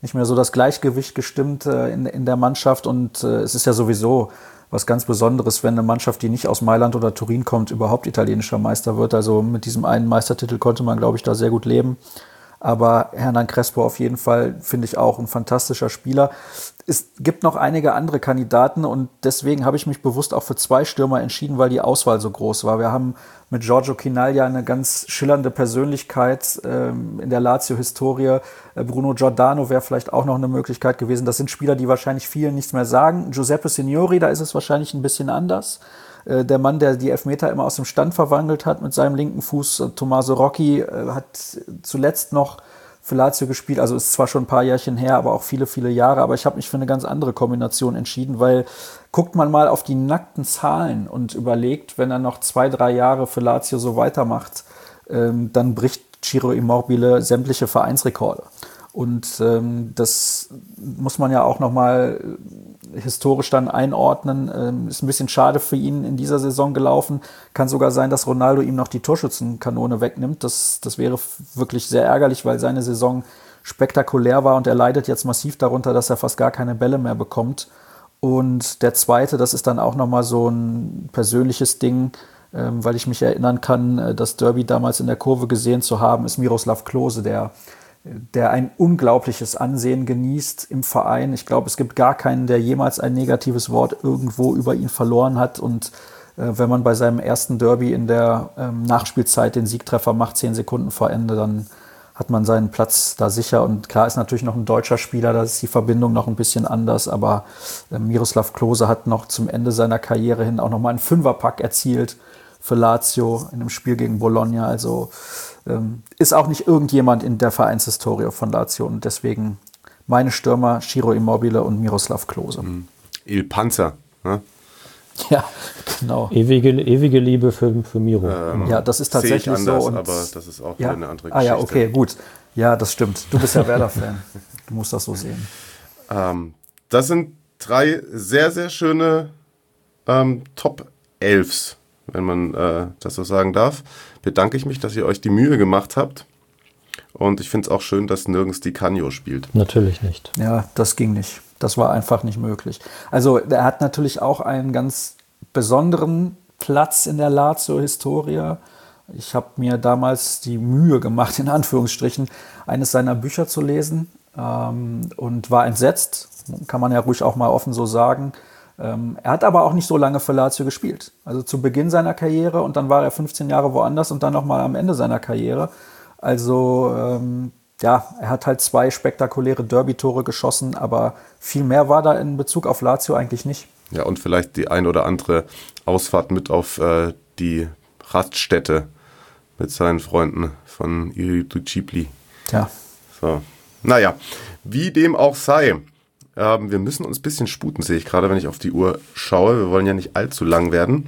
Speaker 6: nicht mehr so das Gleichgewicht gestimmt äh, in, in der Mannschaft. Und äh, es ist ja sowieso was ganz Besonderes, wenn eine Mannschaft, die nicht aus Mailand oder Turin kommt, überhaupt italienischer Meister wird. Also mit diesem einen Meistertitel konnte man, glaube ich, da sehr gut leben. Aber Hernan Crespo auf jeden Fall, finde ich, auch ein fantastischer Spieler. Es gibt noch einige andere Kandidaten und deswegen habe ich mich bewusst auch für zwei Stürmer entschieden, weil die Auswahl so groß war. Wir haben mit Giorgio Chinaglia eine ganz schillernde Persönlichkeit ähm, in der Lazio-Historie. Äh, Bruno Giordano wäre vielleicht auch noch eine Möglichkeit gewesen. Das sind Spieler, die wahrscheinlich vielen nichts mehr sagen. Giuseppe Signori, da ist es wahrscheinlich ein bisschen anders. Äh, der Mann, der die Elfmeter immer aus dem Stand verwandelt hat mit seinem linken Fuß. Äh, Tommaso Rocchi äh, hat zuletzt noch für Lazio gespielt, also ist zwar schon ein paar Jährchen her, aber auch viele, viele Jahre, aber ich habe mich für eine ganz andere Kombination entschieden, weil guckt man mal auf die nackten Zahlen und überlegt, wenn er noch zwei, drei Jahre für Lazio so weitermacht, ähm, dann bricht Ciro Immobile sämtliche Vereinsrekorde. Und ähm, das muss man ja auch nochmal historisch dann einordnen. Ähm, ist ein bisschen schade für ihn in dieser Saison gelaufen. Kann sogar sein, dass Ronaldo ihm noch die Torschützenkanone wegnimmt. Das, das wäre wirklich sehr ärgerlich, weil seine Saison spektakulär war und er leidet jetzt massiv darunter, dass er fast gar keine Bälle mehr bekommt. Und der zweite, das ist dann auch nochmal so ein persönliches Ding, ähm, weil ich mich erinnern kann, das Derby damals in der Kurve gesehen zu haben, ist Miroslav Klose, der der ein unglaubliches Ansehen genießt im Verein. Ich glaube, es gibt gar keinen, der jemals ein negatives Wort irgendwo über ihn verloren hat. Und äh, wenn man bei seinem ersten Derby in der ähm, Nachspielzeit den Siegtreffer macht, zehn Sekunden vor Ende, dann hat man seinen Platz da sicher. Und klar ist natürlich noch ein deutscher Spieler, da ist die Verbindung noch ein bisschen anders. Aber äh, Miroslav Klose hat noch zum Ende seiner Karriere hin auch noch mal einen Fünferpack erzielt für Lazio in einem Spiel gegen Bologna. Also ähm, ist auch nicht irgendjemand in der Vereinshistorie von Lazio. Und deswegen meine Stürmer Ciro Immobile und Miroslav Klose.
Speaker 1: Mhm. Il Panzer, ne?
Speaker 6: Ja, genau.
Speaker 5: Ewige, ewige Liebe für, für Miro.
Speaker 1: Ähm,
Speaker 6: ja, das ist tatsächlich
Speaker 1: anders,
Speaker 6: so. Und
Speaker 1: aber das ist auch
Speaker 6: ja,
Speaker 1: wieder eine andere Geschichte.
Speaker 6: Ah ja, okay, gut. Ja, das stimmt. Du bist ja Werder-Fan. Du musst das so sehen.
Speaker 1: Ähm, das sind drei sehr, sehr schöne ähm, Top-Elfs, wenn man äh, das so sagen darf. Bedanke ich mich, dass ihr euch die Mühe gemacht habt. Und ich finde es auch schön, dass nirgends Di Canio spielt.
Speaker 5: Natürlich nicht.
Speaker 6: Ja, das ging nicht. Das war einfach nicht möglich. Also er hat natürlich auch einen ganz besonderen Platz in der Lazio-Historie. Ich habe mir damals die Mühe gemacht, in Anführungsstrichen, eines seiner Bücher zu lesen ähm, und war entsetzt. Kann man ja ruhig auch mal offen so sagen. Ähm, er hat aber auch nicht so lange für Lazio gespielt. Also zu Beginn seiner Karriere und dann war er fünfzehn Jahre woanders und dann nochmal am Ende seiner Karriere. Also ähm, ja, er hat halt zwei spektakuläre Derby-Tore geschossen, aber viel mehr war da in Bezug auf Lazio eigentlich nicht.
Speaker 1: Ja, und vielleicht die ein oder andere Ausfahrt mit auf äh, die Raststätte mit seinen Freunden von Irriducibili.
Speaker 6: Ja.
Speaker 1: So. Naja, wie dem auch sei. Ähm, wir müssen uns ein bisschen sputen, sehe ich gerade, wenn ich auf die Uhr schaue. Wir wollen ja nicht allzu lang werden.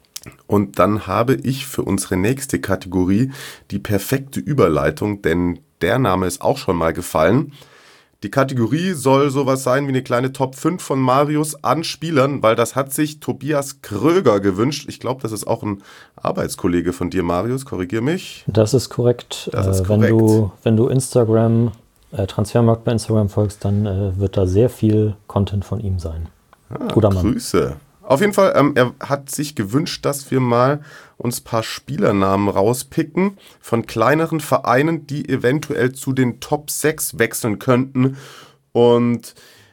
Speaker 1: Und dann habe ich für unsere nächste Kategorie die perfekte Überleitung, denn der Name ist auch schon mal gefallen. Die Kategorie soll sowas sein wie eine kleine Top fünf von Marius an Spielern, weil das hat sich Tobias Kröger gewünscht. Ich glaube, das ist auch ein Arbeitskollege von dir, Marius. Korrigier mich.
Speaker 5: Das ist korrekt.
Speaker 1: Das ist
Speaker 5: äh,
Speaker 1: korrekt.
Speaker 5: Wenn du, wenn du Instagram, äh, Transfermarkt bei Instagram folgst, dann äh, wird da sehr viel Content von ihm sein.
Speaker 1: Ah,
Speaker 5: Guter Mann.
Speaker 1: Grüße. Auf jeden Fall, ähm, er hat sich gewünscht, dass wir mal uns ein paar Spielernamen rauspicken von kleineren Vereinen, die eventuell zu den Top sechs wechseln könnten. Und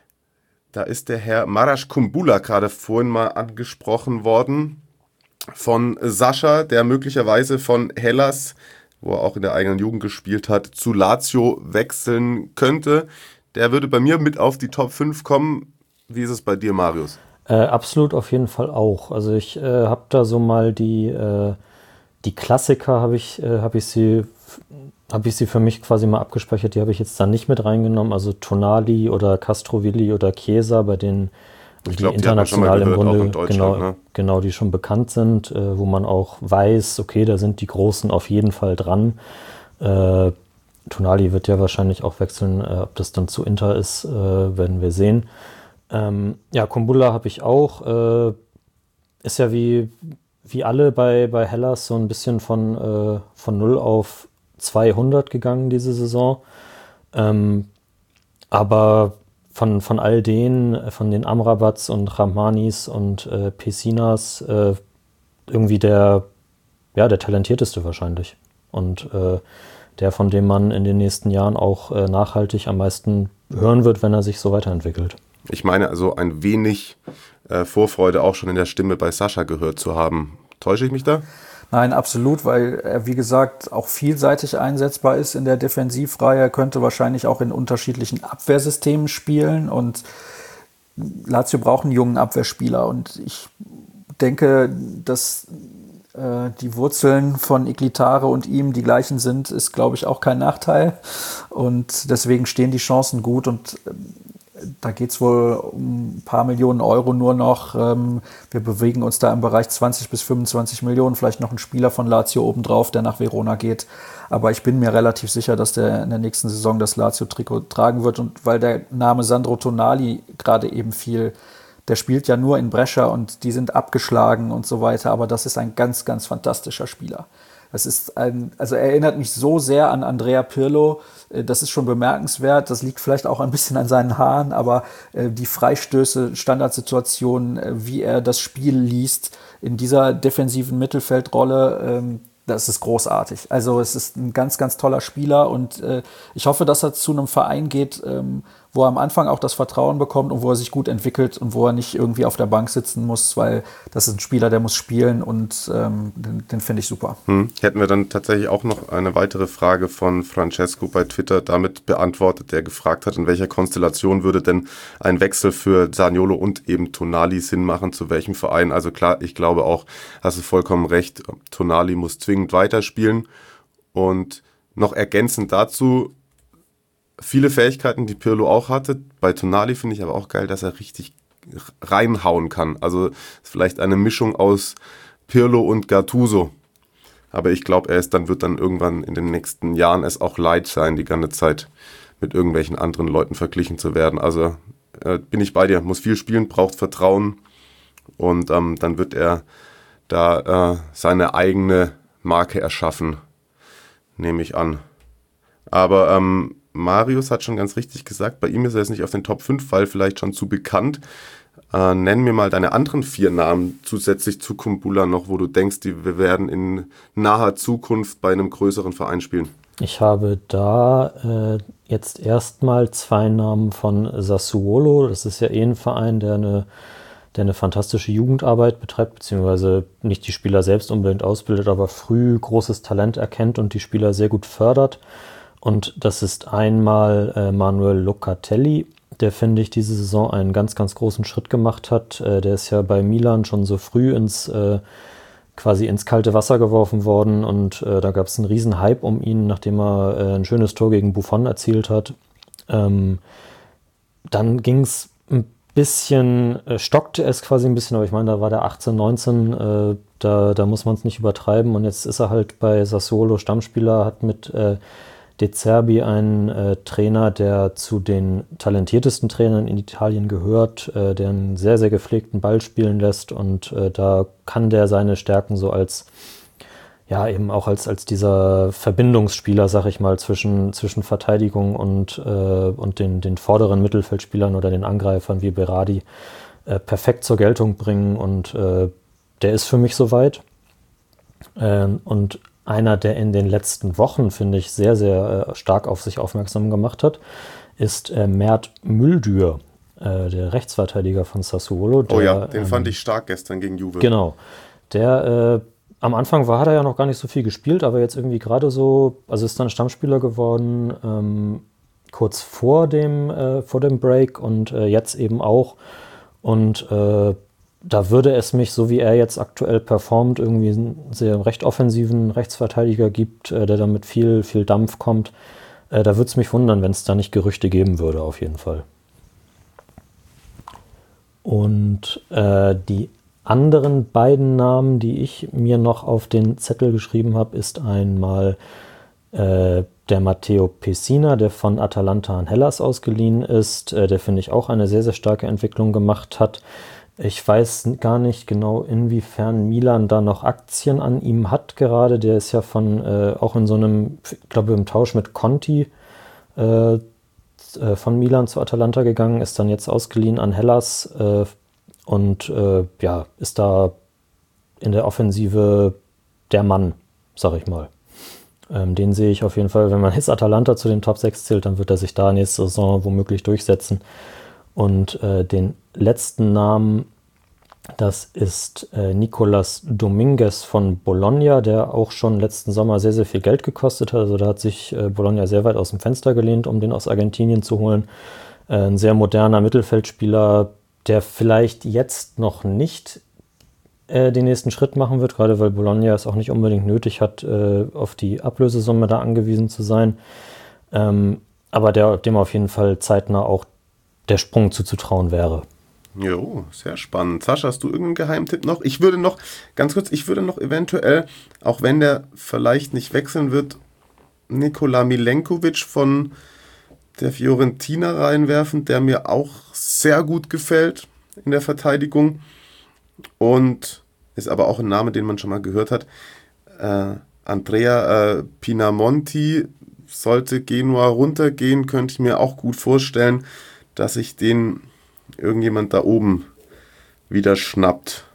Speaker 1: da ist der Herr Marasch Kumbula gerade vorhin mal angesprochen worden von Sascha, der möglicherweise von Hellas, wo er auch in der eigenen Jugend gespielt hat, zu Lazio wechseln könnte. Der würde bei mir mit auf die Top fünf kommen. Wie ist es bei dir, Marius?
Speaker 5: Äh, absolut auf jeden Fall auch. Also ich äh, habe da so mal die, äh, die Klassiker, habe ich, äh, hab ich, sie, hab ich sie für mich quasi mal abgespeichert, die habe ich jetzt da nicht mit reingenommen. Also Tonali oder Castrovilli oder Chiesa, bei denen
Speaker 1: ich
Speaker 5: die
Speaker 1: glaub,
Speaker 5: international
Speaker 1: die
Speaker 5: im Grunde,
Speaker 1: in
Speaker 5: genau,
Speaker 1: ne?
Speaker 5: genau, die schon bekannt sind, äh, wo man auch weiß, okay, da sind die Großen auf jeden Fall dran. Äh, Tonali wird ja wahrscheinlich auch wechseln, äh, ob das dann zu Inter ist, äh, werden wir sehen. Ähm, ja, Kumbula habe ich auch. Äh, ist ja wie, wie alle bei, bei Hellas so ein bisschen von, äh, von null auf zweihundert gegangen diese Saison. Ähm, aber von, von all denen, von den Amrabats und Rahmanis und äh, Pessinas, äh, irgendwie der, ja, der talentierteste wahrscheinlich. Und äh, der, von dem man in den nächsten Jahren auch äh, nachhaltig am meisten hören wird, wenn er sich so weiterentwickelt.
Speaker 1: Ich meine, also ein wenig äh, Vorfreude auch schon in der Stimme bei Sascha gehört zu haben. Täusche ich mich da?
Speaker 6: Nein, absolut, weil er, wie gesagt, auch vielseitig einsetzbar ist in der Defensivreihe. Er könnte wahrscheinlich auch in unterschiedlichen Abwehrsystemen spielen und Lazio braucht einen jungen Abwehrspieler und ich denke, dass äh, die Wurzeln von Iglitare und ihm die gleichen sind, ist, glaube ich, auch kein Nachteil und deswegen stehen die Chancen gut und äh, da geht es wohl um ein paar Millionen Euro nur noch. Wir bewegen uns da im Bereich zwanzig bis fünfundzwanzig Millionen. Vielleicht noch ein Spieler von Lazio obendrauf, der nach Verona geht. Aber ich bin mir relativ sicher, dass der in der nächsten Saison das Lazio-Trikot tragen wird. Und weil der Name Sandro Tonali gerade eben fiel, der spielt ja nur in Brescia und die sind abgeschlagen und so weiter. Aber das ist ein ganz, ganz fantastischer Spieler. Das ist ein, also er erinnert mich so sehr an Andrea Pirlo, das ist schon bemerkenswert, das liegt vielleicht auch ein bisschen an seinen Haaren, aber die Freistöße, Standardsituationen, wie er das Spiel liest in dieser defensiven Mittelfeldrolle, das ist großartig. Also es ist ein ganz, ganz toller Spieler und ich hoffe, dass er zu einem Verein geht, wo er am Anfang auch das Vertrauen bekommt und wo er sich gut entwickelt und wo er nicht irgendwie auf der Bank sitzen muss, weil das ist ein Spieler, der muss spielen und ähm, den, den finde ich super.
Speaker 1: Hm. Hätten wir dann tatsächlich auch noch eine weitere Frage von Francesco bei Twitter damit beantwortet, der gefragt hat, in welcher Konstellation würde denn ein Wechsel für Zaniolo und eben Tonali Sinn machen, zu welchem Verein? Also klar, ich glaube auch, hast du vollkommen recht, Tonali muss zwingend weiterspielen und noch ergänzend dazu, viele Fähigkeiten, die Pirlo auch hatte. Bei Tonali finde ich aber auch geil, dass er richtig reinhauen kann. Also vielleicht eine Mischung aus Pirlo und Gattuso. Aber ich glaube, er ist dann wird dann irgendwann in den nächsten Jahren es auch leid sein, die ganze Zeit mit irgendwelchen anderen Leuten verglichen zu werden. Also äh, bin ich bei dir. Muss viel spielen, braucht Vertrauen und ähm, dann wird er da äh, seine eigene Marke erschaffen, nehme ich an. Aber ähm, Marius hat schon ganz richtig gesagt, bei ihm ist er jetzt nicht auf den Top fünf, weil vielleicht schon zu bekannt. Äh, nenn mir mal deine anderen vier Namen zusätzlich zu Kumbula noch, wo du denkst, die wir werden in naher Zukunft bei einem größeren Verein spielen.
Speaker 5: Ich habe da äh, jetzt erstmal zwei Namen von Sassuolo. Das ist ja eh ein Verein, der eine, der eine fantastische Jugendarbeit betreibt, beziehungsweise nicht die Spieler selbst unbedingt ausbildet, aber früh großes Talent erkennt und die Spieler sehr gut fördert. Und das ist einmal äh, Manuel Locatelli, der, finde ich, diese Saison einen ganz, ganz großen Schritt gemacht hat. Äh, der ist ja bei Milan schon so früh ins äh, quasi ins kalte Wasser geworfen worden und äh, da gab es einen riesen Hype um ihn, nachdem er äh, ein schönes Tor gegen Buffon erzielt hat. Ähm, dann ging es ein bisschen, äh, stockte es quasi ein bisschen, aber ich meine, da war der achtzehn, neunzehn, äh, da, da muss man es nicht übertreiben und jetzt ist er halt bei Sassuolo Stammspieler, hat mit äh, De Zerbi einen äh, Trainer, der zu den talentiertesten Trainern in Italien gehört, äh, der einen sehr, sehr gepflegten Ball spielen lässt und äh, da kann der seine Stärken so als, ja eben auch als, als dieser Verbindungsspieler, sag ich mal, zwischen, zwischen Verteidigung und, äh, und den, den vorderen Mittelfeldspielern oder den Angreifern wie Berardi äh, perfekt zur Geltung bringen und äh, der ist für mich soweit. Äh, und einer, der in den letzten Wochen, finde ich, sehr, sehr äh, stark auf sich aufmerksam gemacht hat, ist äh, Mert Müldür, äh, der Rechtsverteidiger von Sassuolo. Der,
Speaker 1: oh ja, den ähm, fand ich stark gestern gegen Juve.
Speaker 5: Genau. Der, äh, am Anfang war, hat er ja noch gar nicht so viel gespielt, aber jetzt irgendwie gerade so, also ist dann Stammspieler geworden, ähm, kurz vor dem, äh, vor dem Break und äh, jetzt eben auch. Und äh, da würde es mich, so wie er jetzt aktuell performt, irgendwie einen sehr recht offensiven Rechtsverteidiger gibt, äh, der dann mit viel, viel Dampf kommt. Äh, da würde es mich wundern, wenn es da nicht Gerüchte geben würde, auf jeden Fall. Und äh, die anderen beiden Namen, die ich mir noch auf den Zettel geschrieben habe, ist einmal äh, der Matteo Pessina, der von Atalanta an Hellas ausgeliehen ist, äh, der, finde ich, auch eine sehr, sehr starke Entwicklung gemacht hat. Ich weiß gar nicht genau, inwiefern Milan da noch Aktien an ihm hat gerade. Der ist ja von äh, auch in so einem, ich glaube im Tausch mit Conti, äh, ist äh, von Milan zu Atalanta gegangen, ist dann jetzt ausgeliehen an Hellas äh, und äh, ja, ist da in der Offensive der Mann, sag ich mal. Ähm, den sehe ich auf jeden Fall, wenn man jetzt Atalanta zu den Top sechs zählt, dann wird er sich da nächste Saison womöglich durchsetzen. Und äh, den letzten Namen, das ist äh, Nicolas Dominguez von Bologna, der auch schon letzten Sommer sehr, sehr viel Geld gekostet hat. Also da hat sich äh, Bologna sehr weit aus dem Fenster gelehnt, um den aus Argentinien zu holen. Äh, ein sehr moderner Mittelfeldspieler, der vielleicht jetzt noch nicht äh, den nächsten Schritt machen wird, gerade weil Bologna es auch nicht unbedingt nötig hat, äh, auf die Ablösesumme da angewiesen zu sein. Ähm, aber der, dem auf jeden Fall zeitnah auch der Sprung zuzutrauen wäre.
Speaker 1: Jo, sehr spannend. Sascha, hast du irgendeinen Geheimtipp noch? Ich würde noch, ganz kurz, ich würde noch eventuell, auch wenn der vielleicht nicht wechseln wird, Nikola Milenkovic von der Fiorentina reinwerfen, der mir auch sehr gut gefällt in der Verteidigung und ist aber auch ein Name, den man schon mal gehört hat. Äh, Andrea äh, Pinamonti, sollte Genua runtergehen, könnte ich mir auch gut vorstellen, dass ich den irgendjemand da oben wieder schnappt.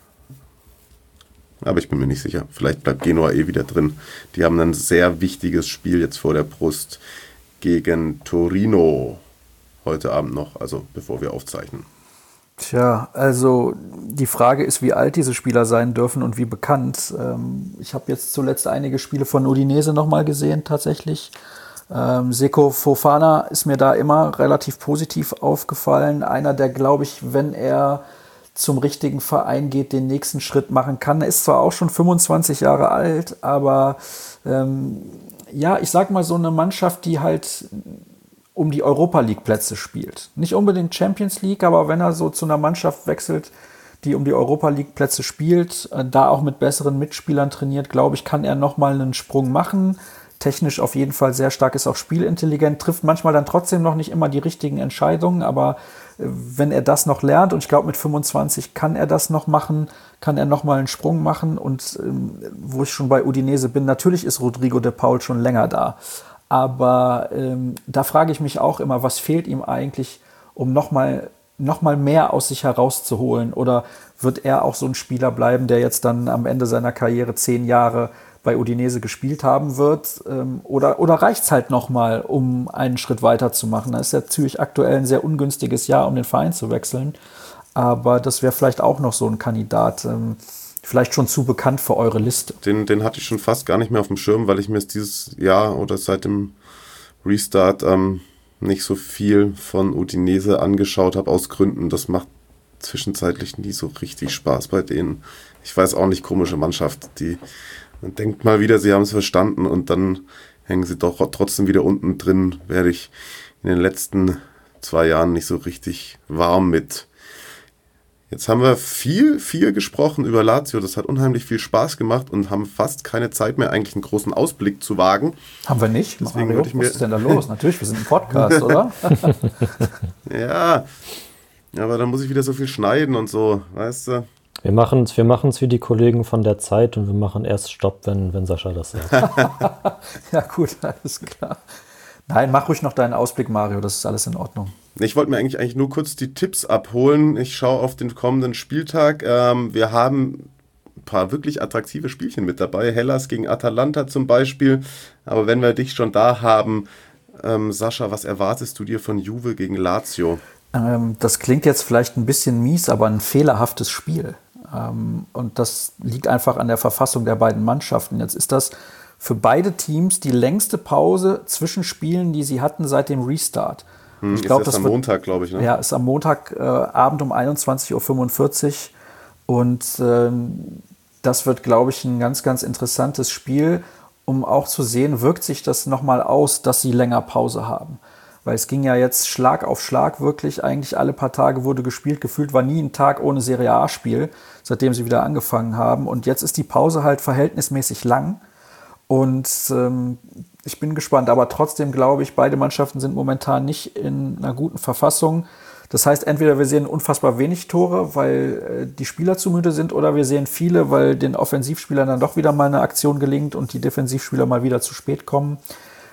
Speaker 1: Aber ich bin mir nicht sicher. Vielleicht bleibt Genua eh wieder drin. Die haben ein sehr wichtiges Spiel jetzt vor der Brust gegen Torino. Heute Abend noch, also bevor wir aufzeichnen.
Speaker 6: Tja, also die Frage ist, wie alt diese Spieler sein dürfen und wie bekannt. Ähm, ich habe jetzt zuletzt einige Spiele von Udinese nochmal gesehen, tatsächlich. Ähm, Seko Fofana ist mir da immer relativ positiv aufgefallen. Einer, der, glaube ich, wenn er zum richtigen Verein geht, den nächsten Schritt machen kann. Er ist zwar auch schon fünfundzwanzig Jahre alt, aber ähm, ja, ich sag mal so eine Mannschaft, die halt um die Europa-League-Plätze spielt. Nicht unbedingt Champions League, aber wenn er so zu einer Mannschaft wechselt, die um die Europa-League-Plätze spielt, äh, da auch mit besseren Mitspielern trainiert, glaube ich, kann er nochmal einen Sprung machen. Technisch auf jeden Fall sehr stark, ist auch spielintelligent, trifft manchmal dann trotzdem noch nicht immer die richtigen Entscheidungen, aber äh, wenn er das noch lernt, und ich glaube mit fünfundzwanzig kann er das noch machen, kann er nochmal einen Sprung machen und ähm, wo ich schon bei Udinese bin, natürlich ist Rodrigo de Paul schon länger da, aber ähm, da frage ich mich auch immer, was fehlt ihm eigentlich, um nochmal noch mal mehr aus sich herauszuholen, oder wird er auch so ein Spieler bleiben, der jetzt dann am Ende seiner Karriere zehn Jahre bei Udinese gespielt haben wird, ähm, oder, oder reicht es halt nochmal, um einen Schritt weiter zu machen? Da ist ja Zürich aktuell ein sehr ungünstiges Jahr, um den Verein zu wechseln, aber das wäre vielleicht auch noch so ein Kandidat, ähm, vielleicht schon zu bekannt für eure Liste.
Speaker 1: Den, den hatte ich schon fast gar nicht mehr auf dem Schirm, weil ich mir jetzt dieses Jahr oder seit dem Restart ähm, nicht so viel von Udinese angeschaut habe, aus Gründen, das macht zwischenzeitlich nie so richtig Spaß bei denen. Ich weiß auch nicht, komische Mannschaft, die man denkt mal wieder, sie haben es verstanden und dann hängen sie doch trotzdem wieder unten drin. Werde ich in den letzten zwei Jahren nicht so richtig warm mit. Jetzt haben wir viel, viel gesprochen über Lazio. Das hat unheimlich viel Spaß gemacht und haben fast keine Zeit mehr, eigentlich einen großen Ausblick zu wagen.
Speaker 6: Haben wir nicht?
Speaker 1: Deswegen
Speaker 6: Mario,
Speaker 1: würde ich mir
Speaker 6: was ist denn da los? Natürlich, wir sind ein Podcast, oder?
Speaker 1: Ja, aber dann muss ich wieder so viel schneiden und so, weißt du.
Speaker 5: Wir machen es wir machen's wie die Kollegen von der Zeit und wir machen erst Stopp, wenn, wenn Sascha das sagt.
Speaker 6: Ja gut, alles klar. Nein, mach ruhig noch deinen Ausblick, Mario, das ist alles in Ordnung.
Speaker 1: Ich wollte mir eigentlich, eigentlich nur kurz die Tipps abholen. Ich schaue auf den kommenden Spieltag. Ähm, wir haben ein paar wirklich attraktive Spielchen mit dabei. Hellas gegen Atalanta zum Beispiel. Aber wenn wir dich schon da haben, ähm, Sascha, was erwartest du dir von Juve gegen Lazio?
Speaker 6: Ähm, das klingt jetzt vielleicht ein bisschen mies, aber ein fehlerhaftes Spiel. Ähm, und das liegt einfach an der Verfassung der beiden Mannschaften. Jetzt ist das für beide Teams die längste Pause zwischen Spielen, die sie hatten seit dem Restart.
Speaker 1: Hm,
Speaker 6: ich glaub,
Speaker 1: ist das
Speaker 6: das
Speaker 1: am
Speaker 6: wird,
Speaker 1: Montag, glaube ich. Ne?
Speaker 6: Ja, ist am Montagabend äh, um einundzwanzig Uhr fünfundvierzig. Und ähm, das wird, glaube ich, ein ganz, ganz interessantes Spiel, um auch zu sehen, wirkt sich das nochmal aus, dass sie länger Pause haben. Weil es ging ja jetzt Schlag auf Schlag wirklich, eigentlich alle paar Tage wurde gespielt, gefühlt war nie ein Tag ohne Serie A-Spiel, seitdem sie wieder angefangen haben. Und jetzt ist die Pause halt verhältnismäßig lang und ähm, ich bin gespannt. Aber trotzdem glaube ich, beide Mannschaften sind momentan nicht in einer guten Verfassung. Das heißt, entweder wir sehen unfassbar wenig Tore, weil äh, die Spieler zu müde sind, oder wir sehen viele, weil den Offensivspielern dann doch wieder mal eine Aktion gelingt und die Defensivspieler mal wieder zu spät kommen.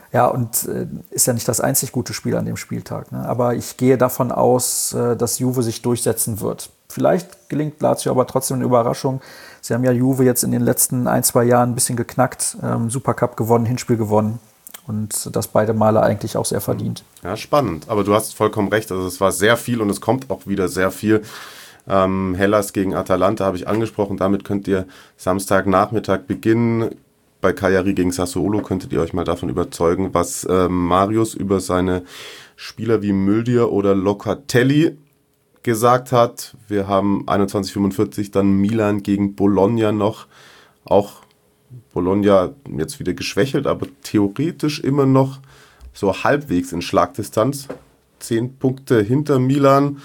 Speaker 6: Ja, und äh, ist ja nicht das einzig gute Spiel an dem Spieltag. Ne? Aber ich gehe davon aus, äh, dass Juve sich durchsetzen wird. Vielleicht gelingt Lazio aber trotzdem eine Überraschung. Sie haben ja Juve jetzt in den letzten ein, zwei Jahren ein bisschen geknackt. Ähm, Supercup gewonnen, Hinspiel gewonnen. Und das beide Male eigentlich auch sehr verdient.
Speaker 1: Ja, spannend. Aber du hast vollkommen recht. Also es war sehr viel und es kommt auch wieder sehr viel. Ähm, Hellas gegen Atalanta habe ich angesprochen. Damit könnt ihr Samstagnachmittag beginnen. Bei Cagliari gegen Sassuolo könntet ihr euch mal davon überzeugen, was äh, Marius über seine Spieler wie Müldier oder Locatelli gesagt hat. Wir haben einundzwanzig Uhr fünfundvierzig dann Milan gegen Bologna noch. Auch Bologna jetzt wieder geschwächelt, aber theoretisch immer noch so halbwegs in Schlagdistanz. Zehn Punkte hinter Milan.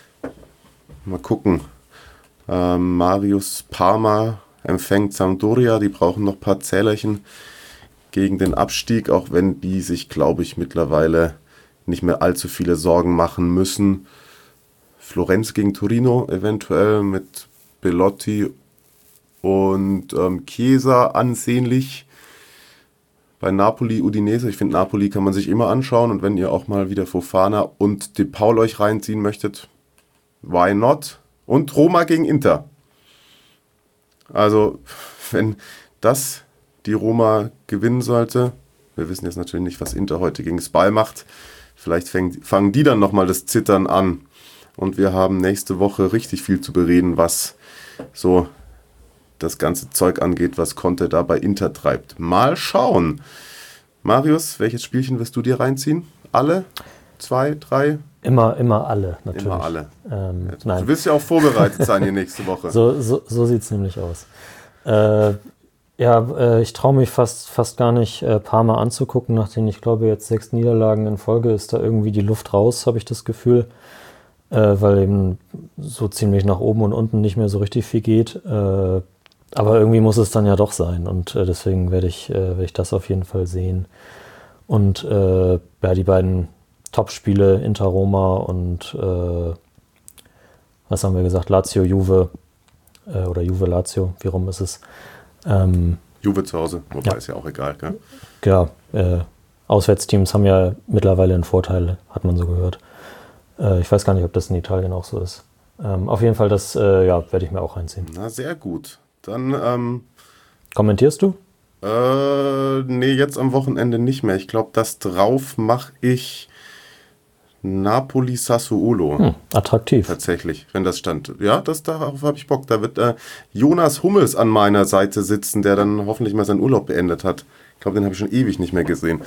Speaker 1: Mal gucken. Ähm, Marius Parma empfängt Sampdoria, die brauchen noch ein paar Zählerchen gegen den Abstieg, auch wenn die sich, glaube ich, mittlerweile nicht mehr allzu viele Sorgen machen müssen. Florenz gegen Torino eventuell mit Belotti und ähm, Chiesa ansehnlich. Bei Napoli, Udinese, ich finde Napoli kann man sich immer anschauen und wenn ihr auch mal wieder Fofana und De Paul euch reinziehen möchtet, why not? Und Roma gegen Inter. Also, wenn das die Roma gewinnen sollte, wir wissen jetzt natürlich nicht, was Inter heute gegen Spal macht, vielleicht fäng, fangen die dann nochmal das Zittern an. Und wir haben nächste Woche richtig viel zu bereden, was so das ganze Zeug angeht, was Conte da bei Inter treibt. Mal schauen. Marius, welches Spielchen wirst du dir reinziehen? Alle? Zwei, drei?
Speaker 5: Immer, immer alle, natürlich.
Speaker 1: Immer alle.
Speaker 5: Ähm,
Speaker 1: du
Speaker 5: nein.
Speaker 1: willst ja auch vorbereitet sein hier nächste Woche.
Speaker 5: So, so, so sieht es nämlich aus. Äh, ja, äh, ich traue mich fast, fast gar nicht, äh, Parma anzugucken, nachdem ich glaube, jetzt sechs Niederlagen in Folge ist da irgendwie die Luft raus, habe ich das Gefühl. Äh, weil eben so ziemlich nach oben und unten nicht mehr so richtig viel geht. Äh, aber irgendwie muss es dann ja doch sein. Und äh, deswegen werde ich, äh, werde ich das auf jeden Fall sehen. Und äh, ja, die beiden Top-Spiele, Inter Roma und äh, was haben wir gesagt, Lazio Juve äh, oder Juve Lazio, wie rum ist es? Ähm,
Speaker 1: Juve zu Hause, wobei
Speaker 5: ja.
Speaker 1: ist ja auch egal. Gell?
Speaker 5: Ja, äh, Auswärtsteams haben ja mittlerweile einen Vorteil, hat man so gehört. Äh, ich weiß gar nicht, ob das in Italien auch so ist. Ähm, auf jeden Fall, das äh, ja, werde ich mir auch reinziehen.
Speaker 1: Na, sehr gut. Dann, ähm,
Speaker 5: kommentierst du?
Speaker 1: Äh, nee, jetzt am Wochenende nicht mehr. Ich glaube, das drauf mache ich Napoli Sassuolo.
Speaker 5: Hm, attraktiv.
Speaker 1: Tatsächlich, wenn das stand. Ja, das, darauf habe ich Bock. Da wird äh, Jonas Hummels an meiner Seite sitzen, der dann hoffentlich mal seinen Urlaub beendet hat. Ich glaube, den habe ich schon ewig nicht mehr gesehen.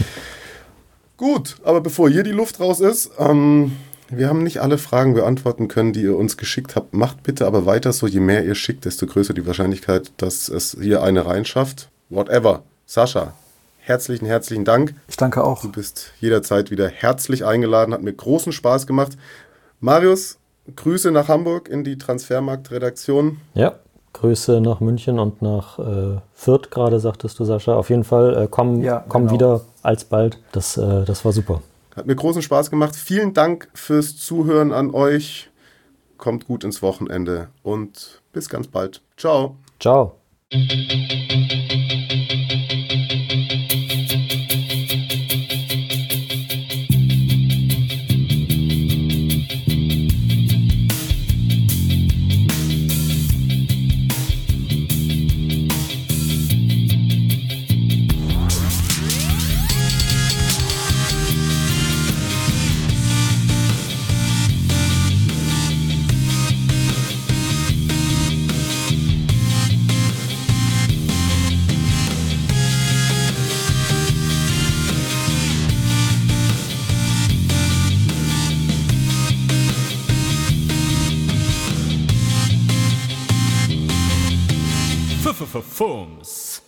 Speaker 1: Gut, aber bevor hier die Luft raus ist, ähm, wir haben nicht alle Fragen beantworten können, die ihr uns geschickt habt. Macht bitte aber weiter so. Je mehr ihr schickt, desto größer die Wahrscheinlichkeit, dass es hier eine reinschafft. Whatever. Sascha, herzlichen, herzlichen Dank.
Speaker 6: Ich danke auch.
Speaker 1: Du bist jederzeit wieder herzlich eingeladen. Hat mir großen Spaß gemacht. Marius, Grüße nach Hamburg in die Transfermarkt-Redaktion.
Speaker 5: Ja, Grüße nach München und nach äh, Fürth gerade, sagtest du, Sascha. Auf jeden Fall, äh, komm,
Speaker 6: ja,
Speaker 5: komm
Speaker 6: genau.
Speaker 5: wieder alsbald. Das, äh, das war super.
Speaker 1: Hat mir großen Spaß gemacht. Vielen Dank fürs Zuhören an euch. Kommt gut ins Wochenende und bis ganz bald. Ciao.
Speaker 5: Ciao.
Speaker 4: Fums.